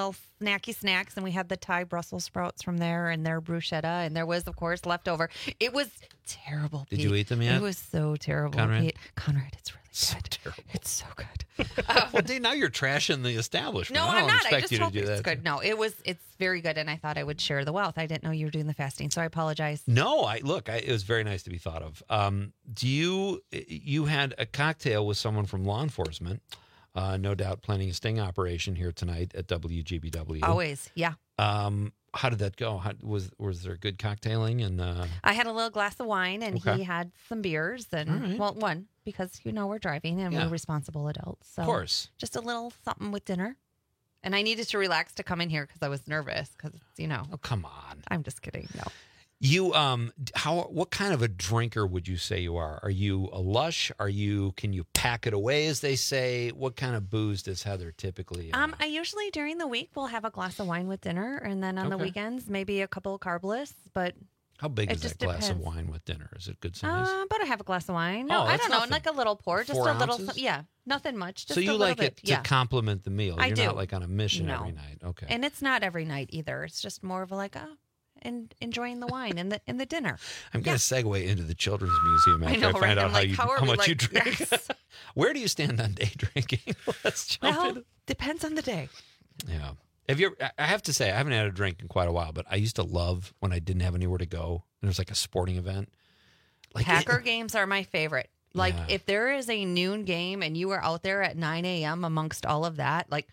snacky snacks, and we had the Thai Brussels sprouts from there, and their bruschetta, and there was, of course, leftover. It was terrible. Did Pete. you eat them yet? It was so terrible, Conrad? Pete. Conrad, it's really So good. terrible. It's so good. Well, Dave, now you're trashing the establishment. No, I don't I'm not. expect I just you to told do you that. it's good. No, it was. It's very good, and I thought I would share the wealth. I didn't know you were doing the fasting, so I apologize. No, I look. I, it was very nice to be thought of. Um, do you? You had a cocktail with someone from law enforcement, uh, no doubt, planning a sting operation here tonight at W G B W. Always, yeah. Um, how did that go? How, was was there good cocktailing? And uh, I had a little glass of wine, and Okay. he had some beers, and All right. well, one because you know we're driving and Yeah. we're responsible adults. So Of course. just a little something with dinner. And I needed to relax to come in here because I was nervous because you know. Oh, come on. I'm just kidding. No. you, um, how? What kind of a drinker would you say you are? Are you a lush? Are you? Can you pack it away, as they say? What kind of booze does Heather typically? Uh, Um, I usually during the week will have a glass of wine with dinner, and then on the Okay. weekends maybe a couple of carbless. But how big it is just that glass depends. of wine with dinner? Is it good size? Uh, but I have a glass of wine. No, Oh, I that's don't know, nothing. like a little pour, just Four a little. ounces? Yeah, nothing much. Just so a you little like bit. it to Yeah. complement the meal. I You're do. not like on a mission No. every night. Okay. And it's not every night either. It's just more of a like, oh, and enjoying the wine and the and the dinner. I'm going to segue into the Children's Museum after I know, I find right? out I'm how like, you how are how we much like- you drink. Yes. Where do you stand on day drinking? Let's jump Well, in. depends on the day. Yeah. Have you? Ever, I have to say, I haven't had a drink in quite a while, but I used to love when I didn't have anywhere to go and there's like a sporting event. Like Packer games are my favorite. Like Yeah. if there is a noon game and you are out there at nine a.m. amongst all of that, like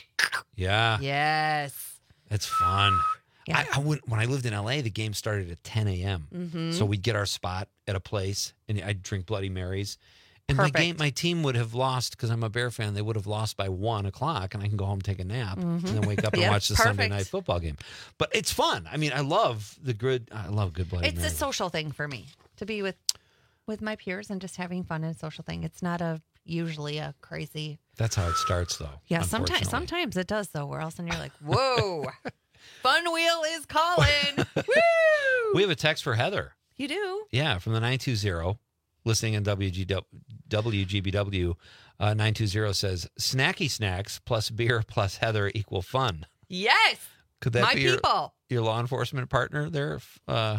Yeah. yes, It's fun. Yeah. I, I went, when I lived in L A, the game started at ten a.m. Mhm. So we'd get our spot at a place, and I'd drink Bloody Marys. And my Perfect. game, my team would have lost because I'm a Bear fan. They would have lost by one o'clock, and I can go home, take a nap, and then wake up and Yeah, watch the Sunday perfect. night football game. But it's fun. I mean, I love the good. I love good Bloody it's a Marys. social thing for me to be with with my peers and just having fun and a social thing. It's not a usually a crazy. That's how it starts, though. Yeah, sometimes unfortunately. sometimes it does though. Where else and you're like, whoa, Fun Wheel is calling. Woo! We have a text for Heather. You do. Yeah, from the nine two zero, listening in W G B W, uh, nine two zero says, snacky snacks plus beer plus Heather equal fun. Yes. Could that My be your, people. your law enforcement partner there? Uh,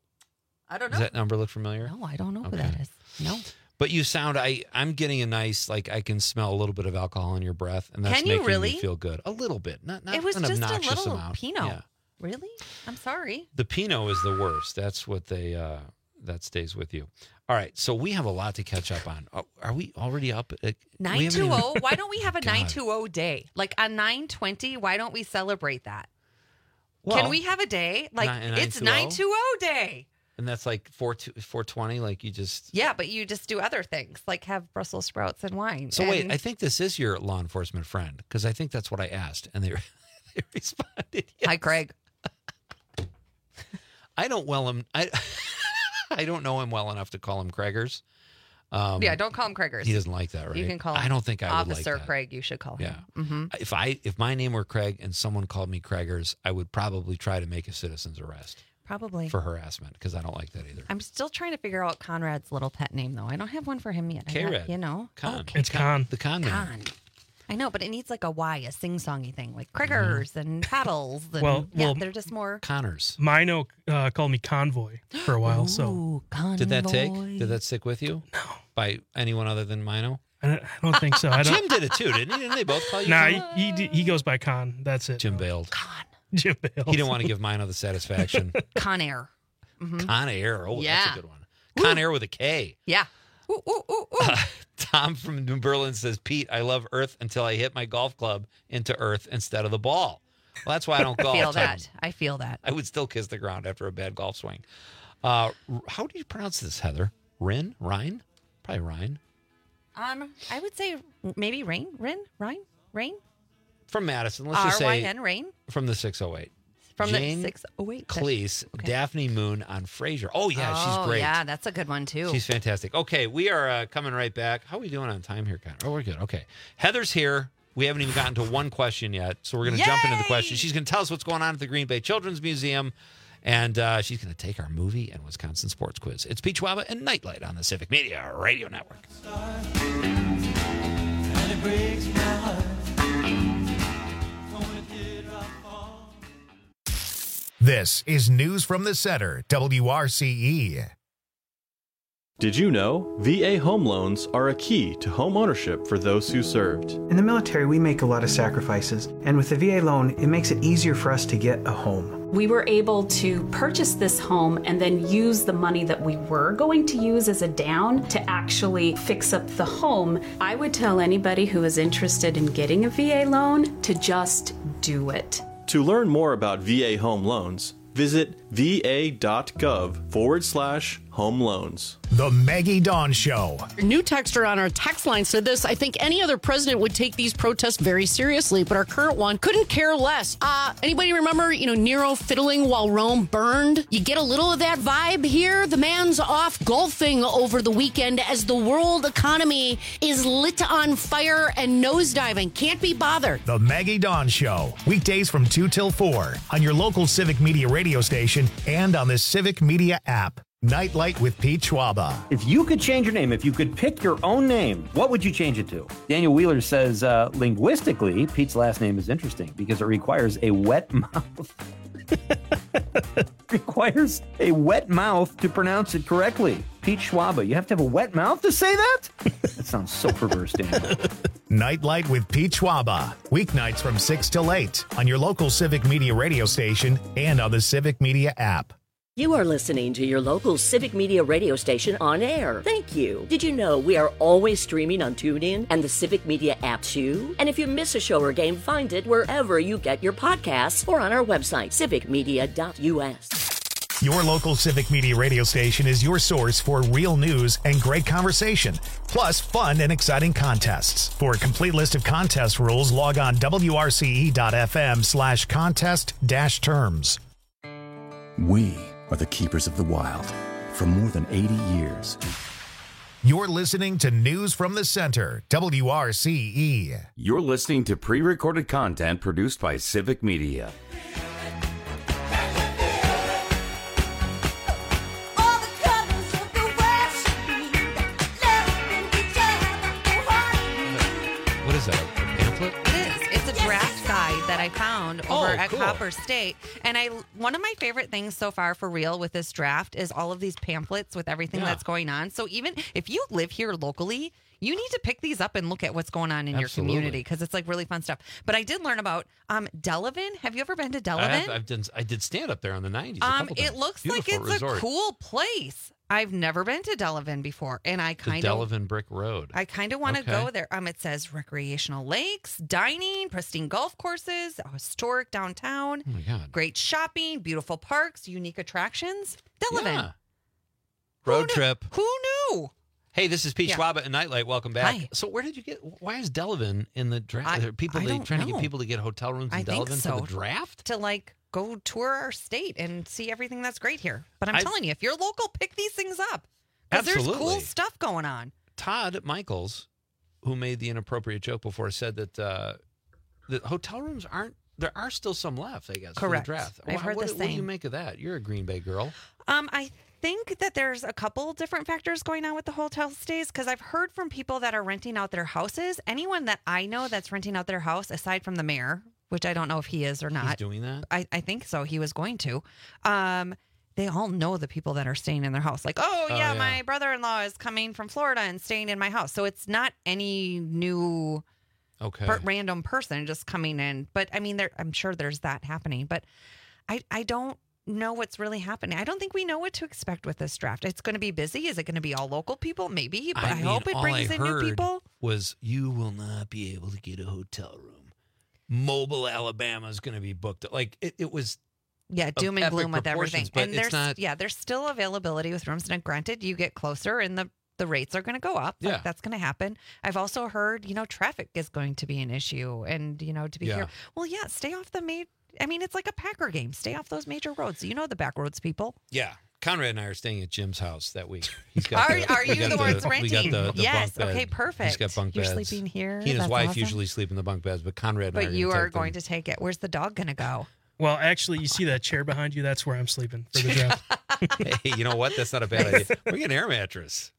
I don't know. does that number look familiar? No, I don't know who Okay. that is. No. But you sound, I, I'm getting a nice, like, I can smell a little bit of alcohol in your breath, and that's Can you making really? me feel good. A little bit. Not, not It was an just a obnoxious little amount. Pinot. Yeah. Really? I'm sorry. The Pinot is the worst. That's what they, uh, that stays with you. All right, so we have a lot to catch up on. Oh, are we already up? At, we haven't nine two even- zero. Why don't we have a God. nine two zero day? Like on nine twenty, why don't we celebrate that? Well, Can we have a day? Like Ni- it's nine nine two two zero day. And that's like four twenty, like you just... Yeah, but you just do other things like have Brussels sprouts and wine. So wait, And I think this is your law enforcement friend, because I think that's what I asked, and they, they responded, yes. Hi, Craig. I don't well him. I I don't know him well enough to call him Craigers. Um, Yeah, don't call him Craigers. He doesn't like that, right? You can call him I don't think I would like Officer that. Craig. You should call him. Yeah. hmm If I if my name were Craig and someone called me Craigers, I would probably try to make a citizen's arrest Probably. for harassment, because I don't like that either. I'm still trying to figure out Conrad's little pet name, though. I don't have one for him yet. I got- K-Red. You know? Con. Okay. It's Con. The con man. Con. I know, but it needs like a Y, a sing-songy thing, like Craigers and paddles. And, Well- yeah, well- they're just more. Connors. Mino uh, called me Convoy for a while, so Ooh, convoy. Did that take? Did that stick with you? No. By anyone other than Mino? I don't, I don't think so. I Jim don't. did it too, didn't he? Didn't they both call you? Nah, Con? he, he he goes by Con. That's it. Jim bailed. Jim Bale. He didn't want to give Mino the satisfaction. Con Air. Mhm. Con Air. Oh, that's Yeah. a good one. Con Air with a K. Yeah. Ooh, ooh, ooh, ooh. Uh, Tom from New Berlin says, Pete, I love Earth until I hit my golf club into Earth instead of the ball. Well, that's why I don't I golf. feel Tom. that. I feel that. I would still kiss the ground after a bad golf swing. Uh, how do you pronounce this, Heather? Rin? Rhine? Probably Rhine. Um, I would say maybe Rain, Rin, Rhine, Rain, From Madison. Let's just R Y say N, Rain, from the six oh eight. from Jane the six oh eight. Cleese, Daphne Moon on Frasier. Oh, yeah, oh, she's great. Yeah, that's a good one too. She's fantastic. Okay, we are uh, coming right back. How are we doing on time here, Connor? Oh, we're good. Okay. Heather's here. We haven't even gotten to one question yet, so we're going to jump into the question. She's going to tell us what's going on at the Green Bay Children's Museum, and uh, she's going to take our movie and Wisconsin sports quiz. It's Pete Schwaba and Nightlight on the Civic Media Radio Network. And it breaks my heart. Gonna get rough This is News from the Center, W R C E. Did you know V A home loans are a key to home ownership for those who served? In the military, we make a lot of sacrifices, and with the V A loan, it makes it easier for us to get a home. We were able to purchase this home and then use the money that we were going to use as a down to actually fix up the home. I would tell anybody who is interested in getting a V A loan to just do it. To learn more about V A home loans, visit va.gov forward slash home loans. The Maggie Dawn Show. A new texter on our text line said this: I think any other president would take these protests very seriously, but our current one couldn't care less. Uh, anybody remember, you know, Nero fiddling while Rome burned? You get a little of that vibe here. The man's off golfing over the weekend as the world economy is lit on fire and nosediving. Can't be bothered. The Maggie Dawn Show. Weekdays from two till four on your local Civic Media radio station and on the Civic Media app. Nightlight with Pete Schwaba. If you could change your name, if you could pick your own name, what would you change it to? Daniel Wheeler says, uh, linguistically, Pete's last name is interesting because it requires a wet mouth. requires a wet mouth to pronounce it correctly. Pete Schwaba, you have to have a wet mouth to say that? That sounds so perverse, Daniel. Nightlight with Pete Schwaba. Weeknights from six till eight on your local Civic Media radio station and on the Civic Media app. You are listening to your local Civic Media radio station on air. Thank you. Did you know we are always streaming on TuneIn and the Civic Media app too? And if you miss a show or game, find it wherever you get your podcasts or on our website, civic media dot u s. Your local Civic Media radio station is your source for real news and great conversation, plus fun and exciting contests. For a complete list of contest rules, log on w r c e dot f m slash contest dash terms. We are the keepers of the wild for more than eighty years. You're listening to News from the Center, W R C E. You're listening to pre-recorded content produced by Civic Media. What is that, a pamphlet? It is. It's a draft guide that I found Oh, over at cool. Copper State. And I one of my favorite things so far for real with this draft is all of these pamphlets with everything Yeah. that's going on. So even if you live here locally, you need to pick these up and look at what's going on in your Absolutely. community because it's like really fun stuff. But I did learn about um, Delavan. Have you ever been to I, Delavan? have, I've done, I did stand up there in the nineties. a Um, couple it times. looks like Beautiful it's resort. a cool place. I've never been to Delavan before, and I The kind of Delavan Brick Road. I kind of want to Okay. go there. Um, it says recreational lakes, dining, pristine golf courses, a historic downtown, Oh my God. great shopping, beautiful parks, unique attractions. Delavan. Yeah. Road trip. Who knew? Hey, this is Pete Yeah. Schwab at Nightlight. Welcome back. Hi. So, where did you get? Why is Delavan in the draft? I- Are people I they don't trying to know. get people to get hotel rooms in I think Delavan so. for the draft? To like go tour our state and see everything that's great here. But I'm I- telling you, if you're local, pick these things up because there's cool Absolutely. stuff going on. Todd Michaels, who made the inappropriate joke before, said that uh, the hotel rooms aren't. There are still some left, I guess. Correct. For the draft. I've Wha- heard what, the What do you same. make of that? You're a Green Bay girl. Um, I think that there's a couple different factors going on with the hotel stays because I've heard from people that are renting out their houses. Anyone that I know that's renting out their house, aside from the mayor, which I don't know if he is or not. He's doing that? I, I think so. He was going to. Um, they all know the people that are staying in their house. Like, oh, Oh, yeah, yeah. my brother-in-law is coming from Florida and staying in my house. So it's not any new Okay. per- random person just coming in. But I mean, there, I'm sure there's that happening. But I, I don't know what's really happening. I don't think we know what to expect with this draft. It's going to be busy. Is it going to be all local people? Maybe. But I, mean, hope it all brings I in new heard people. Was you will not be able to get a hotel room. Mobile, Alabama is going to be booked. Like it, it was. Yeah, of doom and epic gloom with everything. proportions, but And it's there's not- yeah, there's still availability with rooms. And granted, you get closer and the the rates are going to go up. Like, Yeah. that's going to happen. I've also heard, you know, traffic is going to be an issue and, you know, to be Yeah. here. Well, yeah, stay off the main. I mean, it's like a Packer game. Stay off those major roads. You know the back roads, people. Yeah. Conrad and I are staying at Jim's house that week. He's got Are, the- are we you got the ones we renting? got the, the yes. bunk bed. Okay, perfect. He's got bunk You're beds. sleeping here. He and his That's wife awesome. usually sleep in the bunk beds, but Conrad and I But are you gonna are take going them. to take it. Where's the dog going to go? Well, actually, you see that chair behind you? That's where I'm sleeping for the draft. Hey, you know what? That's not a bad idea. We're getting an air mattress.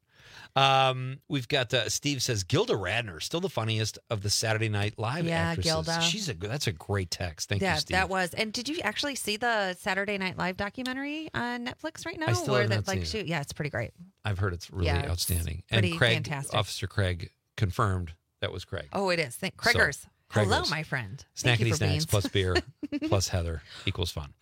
Um, we've got uh, Steve says Gilda Radner, still the funniest of the Saturday Night Live Yeah, actresses. Gilda. She's a that's a great text. Thank yeah, you, Steve. that was. And did you actually see the Saturday Night Live documentary on Netflix right now? I still Where have that, not like, seen shoot, yeah, it's pretty great. I've heard it's really Yeah, it's outstanding. pretty and Craig, fantastic. Officer Craig, confirmed that was Craig. Oh, it is. Thank Craigers. So, Hello, Craigers. my friend. Thank you Snackety for snacks beans. plus beer plus Heather equals fun.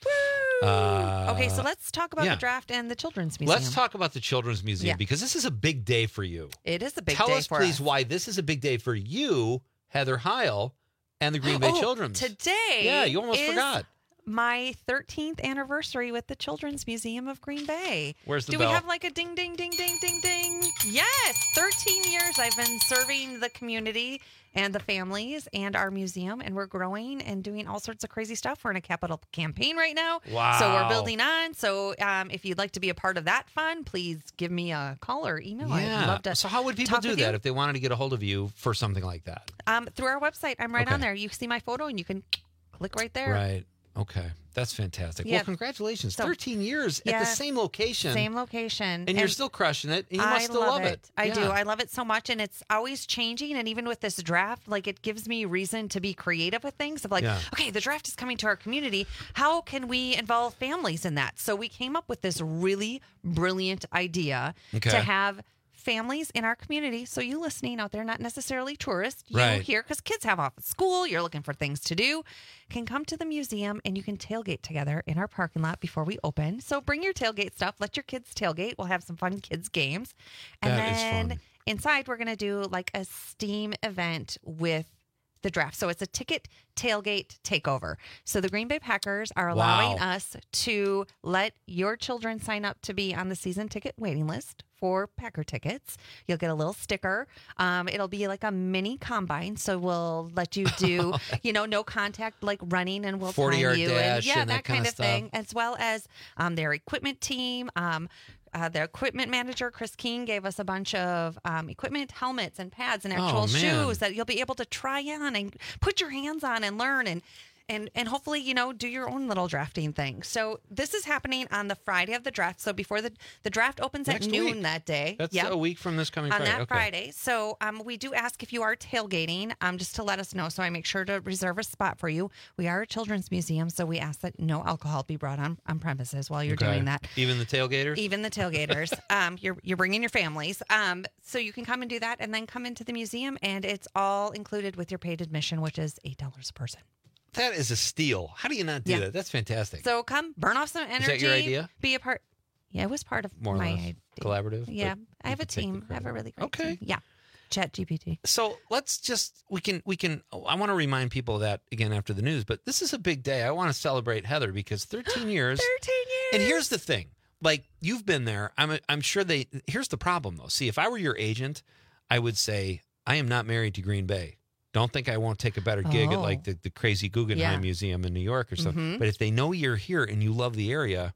Uh, Okay, so let's talk about yeah. the draft and the Children's Museum. Let's talk about the Children's Museum Yeah. because this is a big day for you. It is a big Tell day us, for please, us. why this is a big day for you, Heather Heil, and the Green Bay Oh, Children's. Today, Yeah, you almost is forgot. My thirteenth anniversary with the Children's Museum of Green Bay. Where's the Do bell? we have like a ding, ding, ding, ding, ding, ding? Yes, thirteen years I've been serving the community and the families and our museum, and we're growing and doing all sorts of crazy stuff. We're in a capital campaign right now. Wow. So we're building on. So um, if you'd like to be a part of that fun, please give me a call or email. Yeah. I'd love to So how would people talk do with that you. if they wanted to get a hold of you for something like that? Um, through our website. I'm right Okay. on there. You see my photo and you can click right there. Right. Okay. That's fantastic. Yeah. Well, congratulations. So- thirteen years at Yeah. the same location. Same location. And, you're still crushing it. And you I must still love it. I do. Yeah. I love it so much. And it's always changing. And even with this draft, like it gives me reason to be creative with things of like, Yeah. okay, the draft is coming to our community. How can we involve families in that? So we came up with this really brilliant idea Okay. to have families in our community. So you listening out there, not necessarily tourists, you Right. here, because kids have off at school, you're looking for things to do, can come to the museum and you can tailgate together in our parking lot before we open. So bring your tailgate stuff. Let your kids tailgate. We'll have some fun kids games. And That is then fun. inside, we're going to do like a STEAM event with the draft. So it's a ticket tailgate takeover. So the Green Bay Packers are allowing Wow. us to let your children sign up to be on the season ticket waiting list for Packer tickets. You'll get a little sticker. Um, it'll be like a mini combine. So well let you do, you know, no contact, like running, and we'll forty time yard you. dash and yeah, and that, that kind kinda of thing, stuff. as well as um, their equipment team. Um, uh, their equipment manager, Chris King, gave us a bunch of um, equipment, helmets, and pads, and actual Oh, man. shoes that you'll be able to try on and put your hands on and learn and and and hopefully, you know, do your own little drafting thing. So this is happening on the Friday of the draft. So before the the draft opens Next at noon week. that day. That's Yep. a week from this coming on Friday. that Okay. Friday. So um, we do ask if you are tailgating, um, just to let us know. So I make sure to reserve a spot for you. We are a children's museum, so we ask that no alcohol be brought on on premises while you're Okay. doing that. Even the tailgaters? Even the tailgaters. um, you're you're bringing your families. Um, so you can come and do that, and then come into the museum, and it's all included with your paid admission, which is eight dollars a person. That is a steal. How do you not do Yeah. that? That's fantastic. So come burn off some energy. that your idea? Be a part. Yeah, it was part of More or my less idea. collaborative. Yeah, but I have you a can take the team. I have a credit. really great Okay. team. Yeah, Chat G P T. So let's just we can we can. I want to remind people of that again after the news. But this is a big day. I want to celebrate Heather because thirteen years. thirteen years. And here's the thing. Like you've been there. I'm I'm sure they. Here's the problem though. See, if I were your agent, I would say I am not married to Green Bay. Don't think I won't take a better gig at Oh. like the, the crazy Guggenheim Yeah. Museum in New York or something. Mhm. But if they know you're here and you love the area,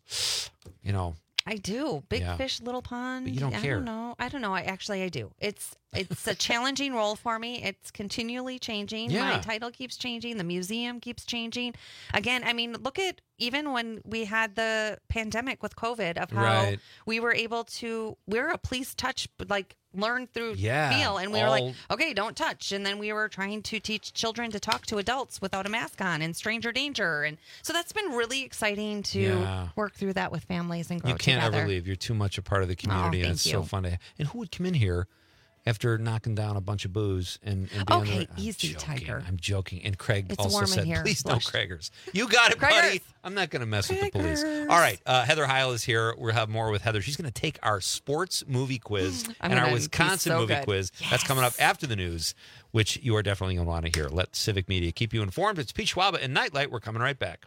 you know, I do. Big Yeah. fish, little pond. But you don't I care. don't know. I don't know. I actually I do. It's it's a challenging role for me. It's continually changing. Yeah. My title keeps changing. The museum keeps changing. Again, I mean, look at even when we had the pandemic with COVID of how Right. we were able to we're a please touch like learn through Yeah, feel and we were all- like, okay, don't touch. And then we were trying to teach children to talk to adults without a mask on and stranger danger. And so that's been really exciting to Yeah. work through that with families and grow you can't together. ever leave. You're too much a part of the community, and thank it's so you. fun to. And who would come in here after knocking down a bunch of booze and, and be on Okay, the, I'm easy, joking, Tiger. I'm joking. And Craig It's also warm in said, here. "Please no Flush. Craigers." You got it, buddy. Craigers. I'm not going to mess with the police. Craigers. All right, uh, Heather Heil is here. We'll have more with Heather. She's going to take our sports movie quiz I'm and our gonna be Wisconsin so movie good. quiz. That's coming up after the news, which you are definitely going to want to hear. Let Civic Media keep you informed. It's Pete Schwaba and Nightlight. We're coming right back.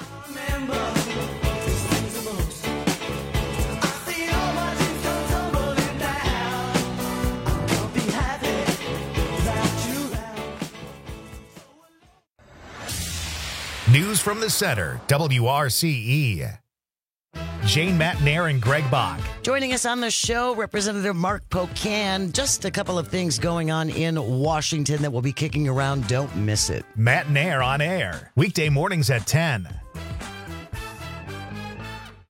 News from the center, W R C E. Jane Matnair and Greg Bach. Joining us on the show, Representative Mark Pocan. Just a couple of things going on in Washington that will be kicking around. Don't miss it. Matnair on air. Weekday mornings at ten.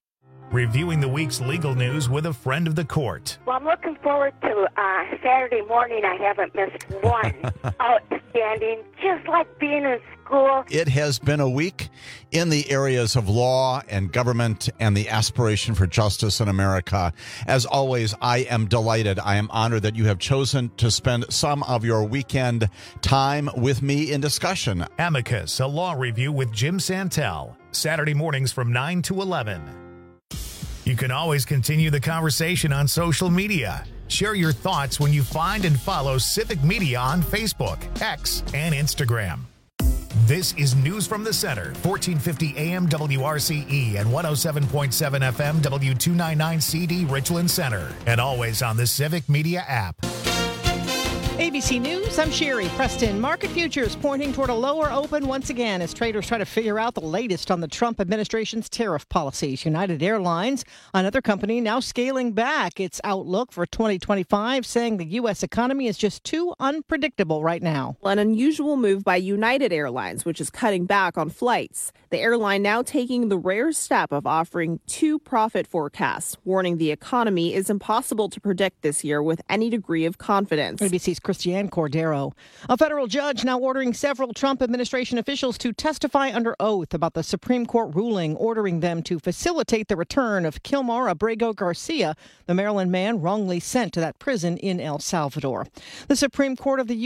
reviewing the week's legal news with a friend of the court. Well, I'm looking forward to uh, Saturday morning. I haven't missed one. Outstanding, just like being in school. It has been a week in the areas of law and government and the aspiration for justice in America. As always, I am delighted. I am honored that you have chosen to spend some of your weekend time with me in discussion. Amicus, a law review with Jim Santel, Saturday mornings from nine to eleven. You can always continue the conversation on social media. Share your thoughts when you find and follow Civic Media on Facebook, X, and Instagram. This is News from the Center, fourteen fifty A M W R C E and one oh seven point seven F M W two ninety-nine C D Richland Center, and always on the Civic Media app. A B C News, I'm Sherry Preston. Market futures pointing toward a lower open once again as traders try to figure out the latest on the Trump administration's tariff policies. United Airlines, another company, now scaling back its outlook for twenty twenty-five, saying the U S economy is just too unpredictable right now. An unusual move by United Airlines, which is cutting back on flights. The airline now taking the rare step of offering two profit forecasts, warning the economy is impossible to predict this year with any degree of confidence. A B C's Christiane Cordero. A federal judge now ordering several Trump administration officials to testify under oath about the Supreme Court ruling ordering them to facilitate the return of Kilmar Abrego Garcia, the Maryland man wrongly sent to that prison in El Salvador. The Supreme Court of the